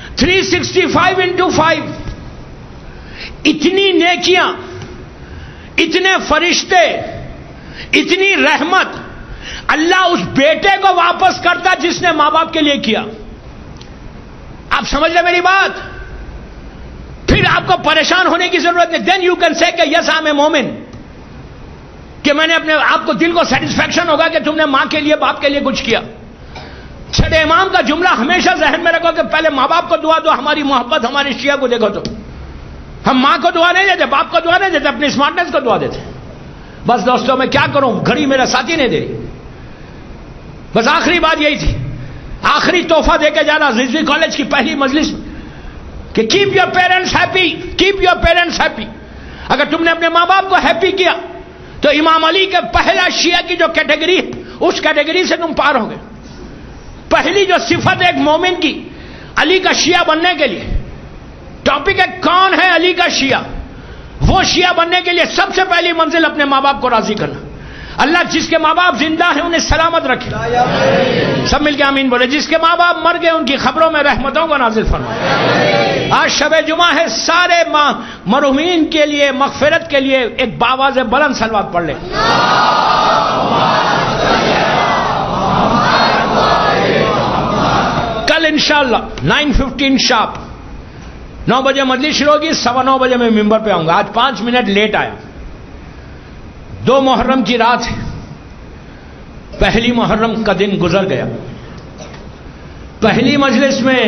365 into 5، اتنی نیکیاں، اتنے فرشتے، اتنی رحمت اللہ اس بیٹے کو واپس کرتا جس نے ماں باپ کے لیے کیا۔ آپ سمجھ لیں میری بات؟ پھر آپ کو پریشان ہونے کی ضرورت نہیں۔ دین یو کین سے کہ یس آئی ایم اے مومن، کہ میں نے اپنے آپ کو دل کو سیٹسفیکشن ہوگا کہ تم نے ماں کے لیے باپ کے لیے کچھ کیا۔ چھٹے امام کا جملہ ہمیشہ ذہن میں رکھو کہ پہلے ماں باپ کو دعا دو، ہماری محبت ہماری شیعہ کو دیکھو۔ تو ہم ماں کو دعا نہیں دیتے، باپ کو دعا نہیں دیتے، اپنی اسمارٹنیس کو دعا دیتے۔ بس دوستوں میں کیا کروں، گھڑی میرا ساتھی نہیں دے رہی۔ بس آخری بات یہی تھی، آخری تحفہ دے کے جانا رضوی کالج کی پہلی مجلس میں کہ keep your parents happy, keep your parents happy. اگر تم نے اپنے ماں باپ کو ہیپی کیا تو امام علی کے پہلا شیعہ کی جو کیٹیگری ہے اس کیٹیگری سے تم پار ہو گئے۔ پہلی جو صفت ایک مومن کی علی کا شیعہ بننے کے لیے، ٹاپک ہے کون ہے علی کا شیعہ، وہ شیعہ بننے کے لیے سب سے پہلی منزل اپنے ماں باپ کو راضی کرنا۔ اللہ جس کے ماں باپ زندہ ہیں انہیں سلامت رکھے، سب مل کے آمین بولے۔ جس کے ماں باپ مر گئے ان کی خبروں میں رحمتوں کو نازل فرمائے۔ آج شب جمعہ ہے، سارے مرحومین کے لیے مغفرت کے لیے ایک باواز بلند صلوات پڑھ لیں۔ کل انشاءاللہ 9:15 شارپ 9 بجے مجلس شروع ہوگی، 9:15 بجے میں ممبر پہ آؤں گا۔ آج 5 منٹ لیٹ آیا۔ 2 محرم کی رات ہے، پہلی محرم کا دن گزر گیا۔ پہلی مجلس میں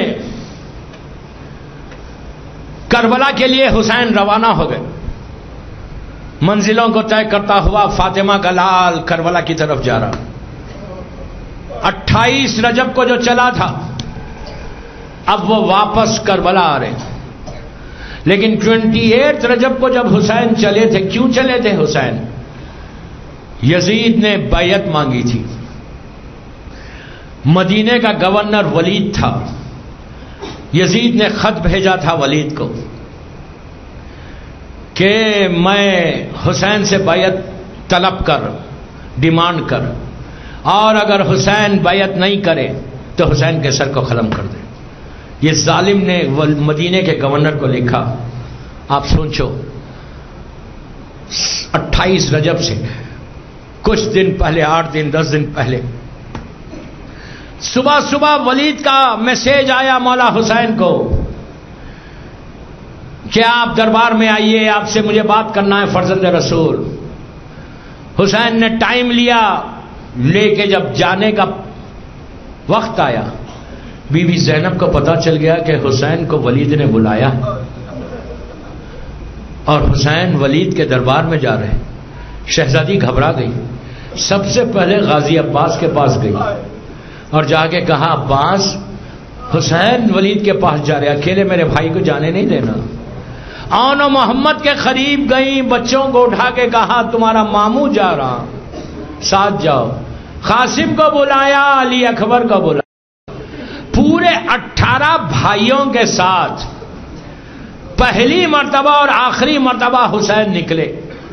کربلا کے لیے حسین روانہ ہو گئے، منزلوں کو طے کرتا ہوا فاطمہ کا لال کربلا کی طرف جا رہا۔ 28 رجب کو جو چلا تھا اب وہ واپس کربلا آ رہے، لیکن 28 رجب کو جب حسین چلے تھے، کیوں چلے تھے حسین؟ یزید نے بیعت مانگی تھی، مدینے کا گورنر ولید تھا، یزید نے خط بھیجا تھا ولید کو کہ میں حسین سے بیعت طلب کر، ڈیمانڈ کر، اور اگر حسین بیعت نہیں کرے تو حسین کے سر کو ختم کر دے۔ یہ ظالم نے مدینے کے گورنر کو لکھا۔ آپ سوچو، 28 رجب سے کچھ دن پہلے، 8 دن 10 دن پہلے، صبح صبح ولید کا میسج آیا مولا حسین کو کہ آپ دربار میں آئیے، آپ سے مجھے بات کرنا ہے فرزند رسول۔ حسین نے ٹائم لیا، لے کے جب جانے کا وقت آیا، بی بی زینب کو پتا چل گیا کہ حسین کو ولید نے بلایا اور حسین ولید کے دربار میں جا رہے۔ شہزادی گھبرا گئی، سب سے پہلے غازی عباس کے پاس گئی اور جا کے کہا عباس، حسین ولید کے پاس جا رہے، اکیلے میرے بھائی کو جانے نہیں دینا۔ آن و محمد کے قریب گئی، بچوں کو اٹھا کے کہا تمہارا ماموں جا رہا، ساتھ جاؤ۔ قاسم کو بلایا، علی اکبر کو بلایا، پورے 18 بھائیوں کے ساتھ پہلی مرتبہ اور آخری مرتبہ حسین نکلے،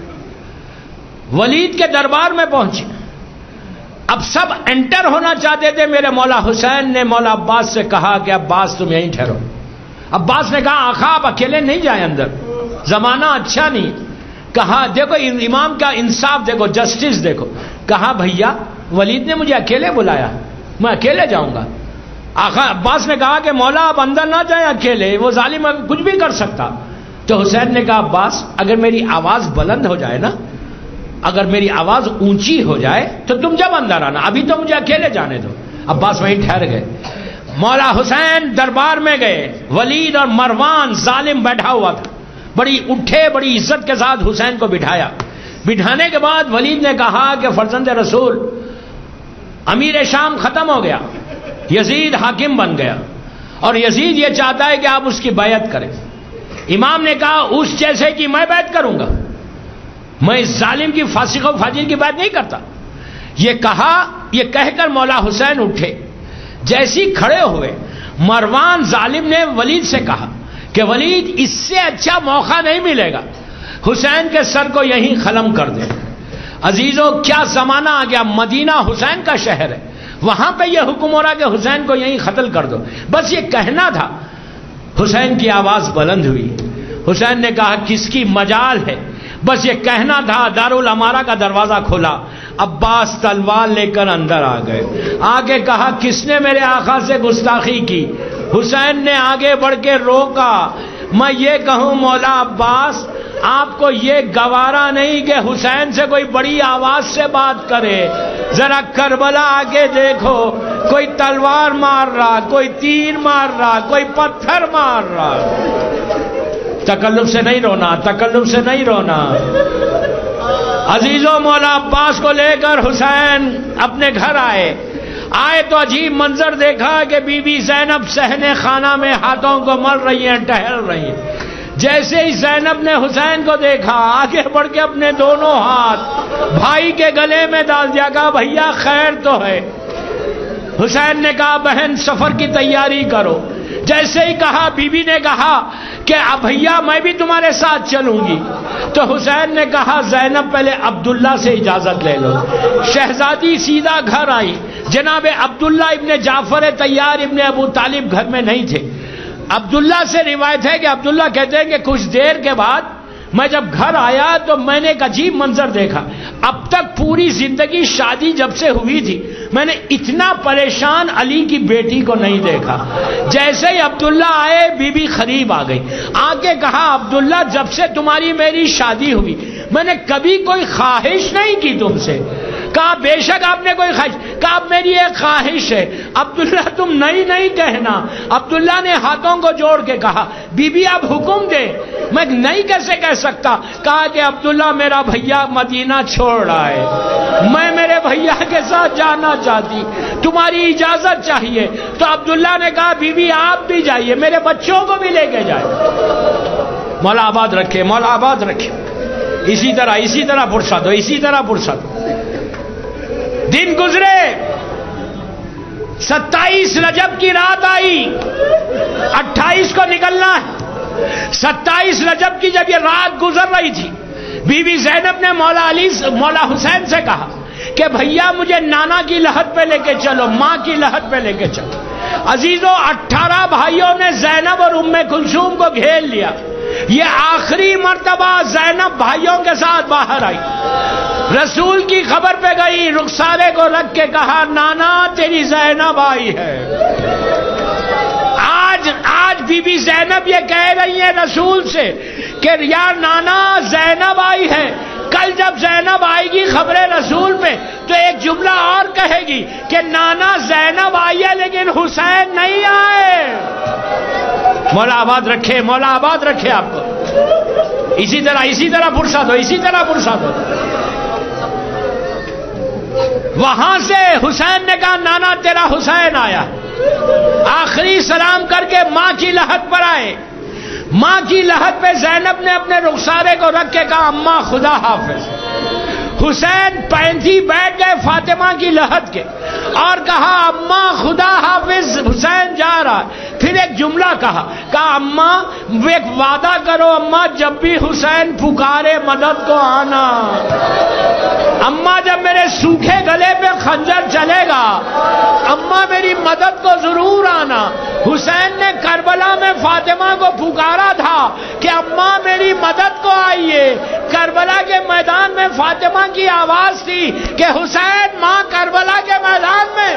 ولید کے دربار میں پہنچے۔ اب سب انٹر ہونا چاہتے تھے، میرے مولا حسین نے مولا عباس سے کہا کہ عباس تم یہیں ٹھہرو۔ عباس نے کہا آقا آپ اکیلے نہیں جائیں اندر، زمانہ اچھا نہیں۔ کہا دیکھو امام کا انصاف دیکھو، جسٹس دیکھو۔ کہا بھیا ولید نے مجھے اکیلے بلایا، میں اکیلے جاؤں گا۔ آقا عباس نے کہا کہ مولا آپ اندر نہ جائیں اکیلے، وہ ظالم کچھ بھی کر سکتا۔ تو حسین نے کہا عباس اگر میری آواز بلند ہو جائے نا، اگر میری آواز اونچی ہو جائے تو تم جب اندر آنا، ابھی تو مجھے اکیلے جانے دو۔ عباس وہیں ٹھہر گئے۔ مولا حسین دربار میں گئے، ولید اور مروان ظالم بیٹھا ہوا تھا، بڑی اٹھے، بڑی عزت کے ساتھ حسین کو بٹھایا۔ بٹھانے کے بعد ولید نے کہا کہ فرزند رسول امیر شام ختم ہو گیا، یزید حاکم بن گیا، اور یزید یہ چاہتا ہے کہ آپ اس کی بیعت کریں۔ امام نے کہا اس جیسے کہ میں بیعت کروں گا، میں اس ظالم کی فاسق و فاجر کی بات نہیں کرتا۔ یہ کہا، یہ کہہ کر مولا حسین اٹھے۔ جیسی کھڑے ہوئے، مروان ظالم نے ولید سے کہا کہ ولید اس سے اچھا موقع نہیں ملے گا، حسین کے سر کو یہیں ختم کر دے۔ عزیزو کیا زمانہ آ گیا، مدینہ حسین کا شہر ہے، وہاں پہ یہ حکم ہو رہا کہ حسین کو یہیں قتل کر دو۔ بس یہ کہنا تھا۔ حسین کی آواز بلند ہوئی، حسین نے کہا کس کی مجال ہے، بس یہ کہنا تھا۔ دارالامارہ کا دروازہ کھولا، عباس تلوار لے کر اندر آ گئے۔ آگے کہا کس نے میرے آقا سے گستاخی کی؟ حسین نے آگے بڑھ کے روکا۔ میں یہ کہوں مولا عباس آپ کو یہ گوارا نہیں کہ حسین سے کوئی بڑی آواز سے بات کرے؟ ذرا کربلا آگے دیکھو، کوئی تلوار مار رہا، کوئی تیر مار رہا، کوئی پتھر مار رہا۔ تکلف سے نہیں رونا، تکلف سے نہیں رونا۔ عزیزوں مولا عباس کو لے کر حسین اپنے گھر آئے تو عجیب منظر دیکھا کہ بی بی زینب صحن خانہ میں ہاتھوں کو مل رہی ہیں، ٹہل رہی ہیں۔ جیسے ہی زینب نے حسین کو دیکھا، آگے بڑھ کے اپنے دونوں ہاتھ بھائی کے گلے میں ڈال دیا، کہا بھیا خیر تو ہے۔ حسین نے کہا بہن سفر کی تیاری کرو۔ جیسے ہی کہا، بی بی نے کہا کہ بھیا میں بھی تمہارے ساتھ چلوں گی۔ تو حسین نے کہا زینب پہلے عبداللہ سے اجازت لے لو۔ شہزادی سیدھا گھر آئی، جناب عبداللہ ابن جعفر طیار ابن ابو طالب گھر میں نہیں تھے۔ عبداللہ سے روایت ہے کہ عبداللہ کہتے ہیں کہ کچھ دیر کے بعد میں جب گھر آیا تو میں نے ایک عجیب منظر دیکھا۔ اب تک پوری زندگی شادی جب سے ہوئی تھی میں نے اتنا پریشان علی کی بیٹی کو نہیں دیکھا۔ جیسے ہی عبداللہ آئے، بی بی قریب آ گئی، آگے کہا عبداللہ جب سے تمہاری میری شادی ہوئی میں نے کبھی کوئی خواہش نہیں کی تم سے۔ کہا بے شک آپ نے کوئی خواہش، کہا اب میری ایک خواہش ہے۔ عبداللہ تم نہیں کہنا۔ عبداللہ نے ہاتھوں کو جوڑ کے کہا بی بی آپ حکم دے، میں نہیں کیسے کہہ سکتا۔ کہا کہ عبداللہ میرا بھیا مدینہ چھوڑ رہا ہے، میں میرے بھیا کے ساتھ جانا چاہتی، تمہاری اجازت چاہیے۔ تو عبداللہ نے کہا بی بی آپ بھی جائیے، میرے بچوں کو بھی لے کے جائے۔ مولا آباد رکھے، مولا آباد رکھے۔ اسی طرح فرصت ہو، اسی طرح فرصت ہو۔ دن گزرے، 27 رجب کی رات آئی، 28 کو نکلنا ہے۔ 27 رجب کی جب یہ رات گزر رہی تھی، بی بی زینب نے مولا حسین سے کہا کہ بھیا مجھے نانا کی لحد پہ لے کے چلو، ماں کی لحد پہ لے کے چلو۔ عزیزوں 18 بھائیوں نے زینب اور ام کلثوم کو گھیر لیا۔ یہ آخری مرتبہ زینب بھائیوں کے ساتھ باہر آئی، رسول کی خبر پہ گئی، رخسارے کو رکھ کے کہا نانا تیری زینب آئی ہے۔ آج بی بی زینب یہ کہہ رہی ہیں رسول سے کہ یا نانا زینب آئی ہے۔ کل جب زینب آئے گی خبر رسول پہ تو ایک جملہ اور کہے گی کہ نانا زینب آئی ہے لیکن حسین نہیں آئے۔ مولا آباد رکھے، مولا آباد رکھے آپ کو۔ اسی طرح فرصت ہو، اسی طرح فرصت ہو۔ وہاں سے حسین نے کہا نانا تیرا حسین آیا۔ آخری سلام کر کے ماں کی لحد پر آئے۔ ماں کی لحد پہ زینب نے اپنے رخسارے کو رکھ کے کہا اماں خدا حافظ۔ حسین پینتھی بیٹھ گئے فاطمہ کی لحد کے اور کہا اماں خدا حافظ حسین جا رہا ہے. پھر ایک جملہ کہا اماں ایک وعدہ کرو اماں جب بھی حسین پکارے مدد کو آنا. اماں جب میرے سوکھے گلے پہ خنجر چلے گا اماں میری مدد کو ضرور آنا. حسین نے کربلا میں فاطمہ کو پکارا تھا کہ اماں میری مدد کو آئیے. کربلا کے میدان میں فاطمہ کی آواز تھی کہ حسین ماں کربلا کے میدان میں.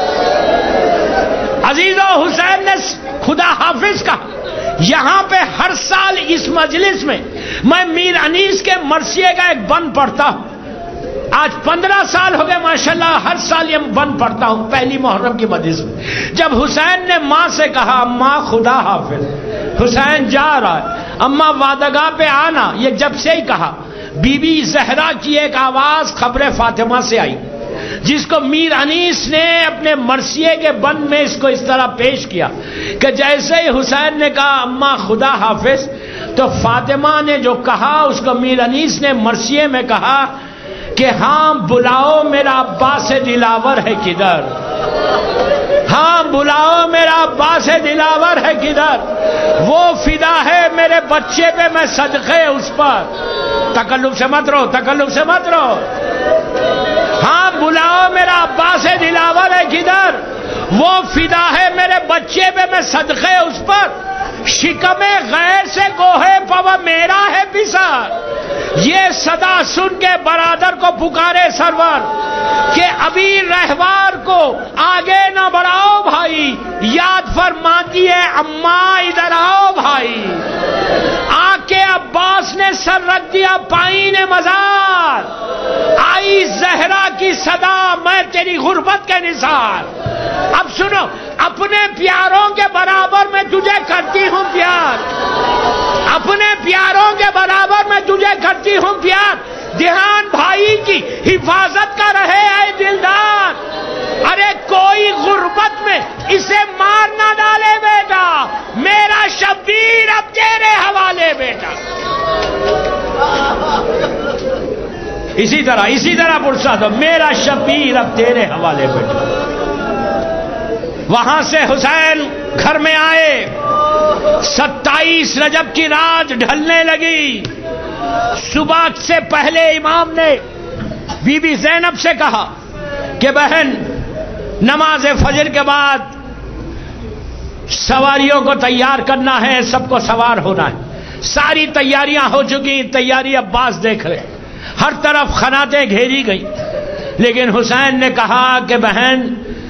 عزیزو حسین نے خدا حافظ کہا. یہاں پہ ہر سال اس مجلس میں میں میر انیس کے مرثیے کا ایک بند پڑھتا ہوں. آج 15 سال ہو گئے ماشاءاللہ ہر سال یہ بند پڑھتا ہوں پہلی محرم کی مجلس میں. جب حسین نے ماں سے کہا ماں خدا حافظ حسین جا رہا ہے اماں وعدگاہ پہ آنا، یہ جب سے ہی کہا بی بی زہرا کی ایک آواز خبر فاطمہ سے آئی جس کو میر انیس نے اپنے مرثیے کے بند میں اس کو اس طرح پیش کیا کہ جیسے ہی حسین نے کہا اماں خدا حافظ تو فاطمہ نے جو کہا اس کو میر انیس نے مرثیے میں کہا کہ ہاں بلاؤ میرا عباس دلاور ہے کدھر. ہاں بلاؤ میرا عباس دلاور ہے کدھر. وہ فدا ہے میرے بچے پہ میں صدقے اس پر. تکلف سے مت رہو، تکلف سے مت رہو. ہاں بلاؤ میرا عباس دلاور ہے کدھر. وہ فدا ہے میرے بچے پہ میں صدقے اس پر. شکم غیر سے گوہے پوا میرا ہے پسر. یہ صدا سن کے برادر کو پکارے سرور کہ ابھی رہوار کو آگے نہ بڑھاؤ بھائی، یاد فرماتی ہے اماں ادھر آؤ بھائی. آ کے عباس نے سر رکھ دیا پائین مزار. آئی زہرا کی صدا میں تیری غربت کے نثار. اب سنو اپنے پیاروں کے برابر میں تجھے کرتی ہوں پیار. اپنے پیاروں کے برابر میں تجھے کرتی ہوں پیار. دھیان بھائی کی حفاظت کا رہے اے دلدار. ارے کوئی غربت میں اسے مار نہ ڈالے بیٹا. میرا شبیر اب تیرے حوالے بیٹا. اسی طرح پرسا دو میرا شبیر اب تیرے حوالے بیٹا. وہاں سے حسین گھر میں آئے. 27 رجب کی رات ڈھلنے لگی. صبح سے پہلے امام نے بی بی زینب سے کہا کہ بہن نماز فجر کے بعد سواریوں کو تیار کرنا ہے، سب کو سوار ہونا ہے. ساری تیاریاں ہو چکی. تیاری عباس دیکھ رہے. ہر طرف خناتیں گھیری گئی. لیکن حسین نے کہا کہ بہن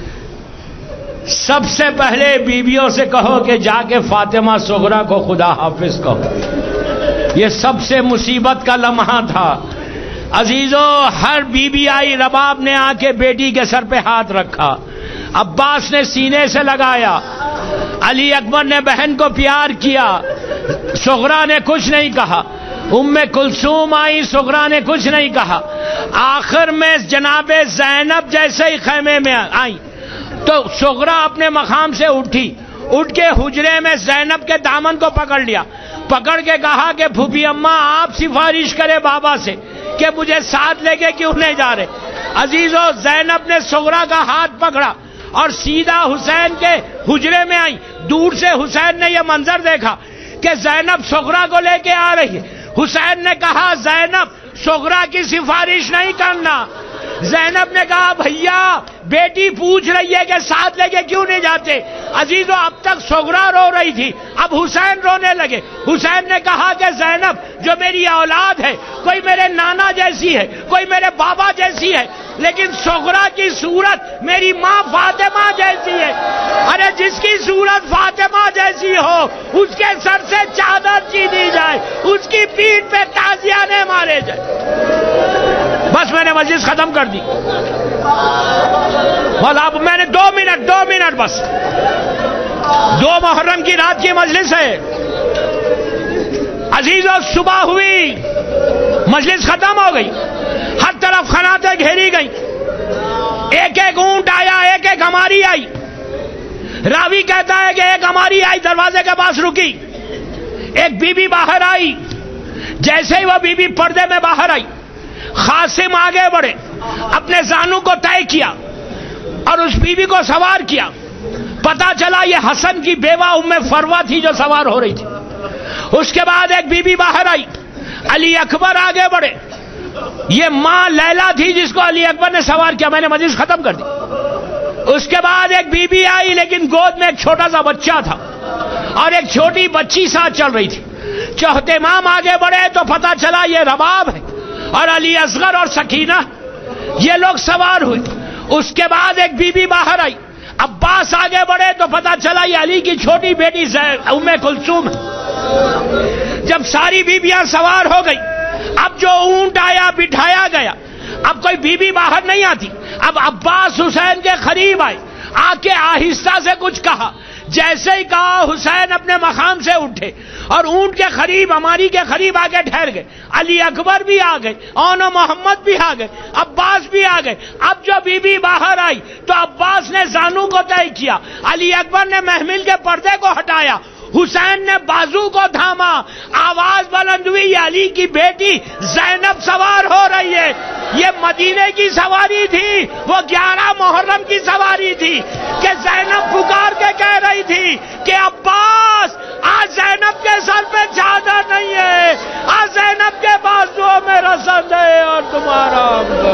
سب سے پہلے بیویوں سے کہو کہ جا کے فاطمہ صغرا کو خدا حافظ کہو. یہ سب سے مصیبت کا لمحہ تھا. عزیزو ہر بیوی آئی. رباب نے آ کے بیٹی کے سر پہ ہاتھ رکھا. عباس نے سینے سے لگایا. علی اکبر نے بہن کو پیار کیا. صغرا نے کچھ نہیں کہا. ام کلثوم آئی. صغرا نے کچھ نہیں کہا. آخر میں جناب زینب جیسے ہی خیمے میں آئی تو صغرا اپنے مقام سے اٹھی. اٹھ کے حجرے میں زینب کے دامن کو پکڑ لیا. پکڑ کے کہا کہ پھوپھی اماں آپ سفارش کرے بابا سے کہ مجھے ساتھ لے کے کیوں نہیں جا رہے. عزیزو زینب نے صغرا کا ہاتھ پکڑا اور سیدھا حسین کے حجرے میں آئی. دور سے حسین نے یہ منظر دیکھا کہ زینب صغرا کو لے کے آ رہی ہے. حسین نے کہا زینب صغرا کی سفارش نہیں کرنا. زینب نے کہا بھیا بیٹی پوچھ رہی ہے کہ ساتھ لے کے کیوں نہیں جاتے. عزیزو اب تک صغرا رو رہی تھی، اب حسین رونے لگے. حسین نے کہا کہ زینب جو میری اولاد ہے کوئی میرے نانا جیسی ہے، کوئی میرے بابا جیسی ہے، لیکن صغرا کی صورت میری ماں فاطمہ جیسی ہے. ارے جس کی صورت فاطمہ جیسی ہو اس کے سر سے چادر چیدی جائے، اس کی پیٹھ پہ تازیانے مارے جائے. بس میں نے مجلس ختم کر دی. بس اب میں نے 2 منٹ بس. 2 محرم کی رات کی مجلس ہے. عزیزو صبح ہوئی، مجلس ختم ہو گئی. ہر طرف خناتیں گھیری گئی. ایک ایک اونٹ آیا، ایک ایک ہماری آئی. راوی کہتا ہے کہ ایک ہماری آئی دروازے کے پاس رکی. ایک بی بی باہر آئی. جیسے ہی وہ بی بی پردے میں باہر آئی قاسم آگے بڑھے، اپنے زانو کو طے کیا اور اس بیوی کو سوار کیا. پتا چلا یہ حسن کی بیوہ ام فروہ تھی جو سوار ہو رہی تھی. اس کے بعد ایک بیوی باہر آئی، علی اکبر آگے بڑھے. یہ ماں لیلا تھی جس کو علی اکبر نے سوار کیا. میں نے مجلس ختم کر دی. اس کے بعد ایک بیوی آئی لیکن گود میں ایک چھوٹا سا بچہ تھا اور ایک چھوٹی بچی ساتھ چل رہی تھی. چوتھے امام آگے بڑھے تو پتا چلا یہ رباب ہے اور علی اصغر اور سکینہ یہ لوگ سوار ہوئے. اس کے بعد ایک بیوی باہر آئی. عباس آگے بڑھے تو پتا چلا یہ علی کی چھوٹی بیٹی ام کلثوم ہے. جب ساری بیویاں سوار ہو گئی، اب جو اونٹ آیا بٹھایا گیا، اب کوئی بیوی باہر نہیں آتی. اب عباس حسین کے قریب آئے، آ کے آہستہ سے کچھ کہا. جیسے ہی کہا حسین اپنے مقام سے اٹھے اور اونٹ کے قریب، ہماری کے قریب آ کے ٹھہر گئے. علی اکبر بھی آ گئے، اون محمد بھی آ گئے، عباس بھی آ گئے. اب جو بی بی باہر آئی تو عباس نے زانو کو طے کیا، علی اکبر نے محمل کے پردے کو ہٹایا، حسین نے بازو کو تھاما. آواز بلند ہوئی، یہ علی کی بیٹی زینب سوار ہو رہی ہے. یہ مدینے کی سواری تھی، وہ 11 محرم کی سواری تھی کہ زینب پکار کے کہہ رہی تھی کہ عباس آج زینب کے سر پہ چادر نہیں ہے، آج زینب کے بازوؤں میں رسد ہے اور تمہارا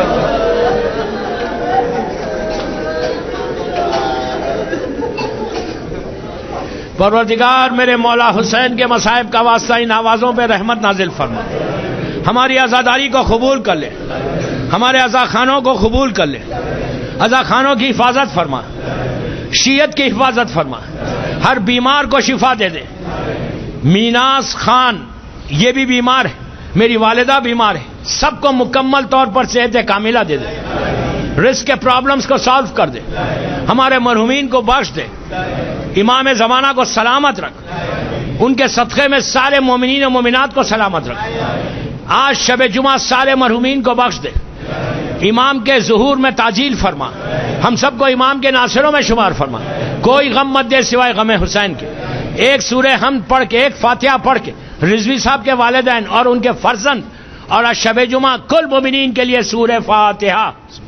پروردگار میرے مولا حسین کے مصائب کا واسطہ ان آوازوں پہ رحمت نازل فرما. ہماری عزاداری کو قبول کر لے، ہمارے عزا خانوں کو قبول کر لے، عزا خانوں کی حفاظت فرما، شیعت کی حفاظت فرما، ہر بیمار کو شفا دے دے. میناس خان یہ بھی بیمار ہے، میری والدہ بیمار ہے، سب کو مکمل طور پر صحت کاملہ دے دے، رزق کے پرابلمز کو سالو کر دے، ہمارے مرحومین کو بخش دے، امام زمانہ کو سلامت رکھ، ان کے صدقے میں سارے مومنین و مومنات کو سلامت رکھ. آج شب جمعہ سارے مرحومین کو بخش دے، امام کے ظہور میں تعجیل فرما، ہم سب کو امام کے ناصروں میں شمار فرما. کوئی غم مت دے سوائے غم حسین کے. ایک سورہ حمد پڑھ کے، ایک فاتحہ پڑھ کے رضوی صاحب کے والدین اور ان کے فرزند اور شب جمعہ کل مومنین کے لیے سورہ فاتحہ.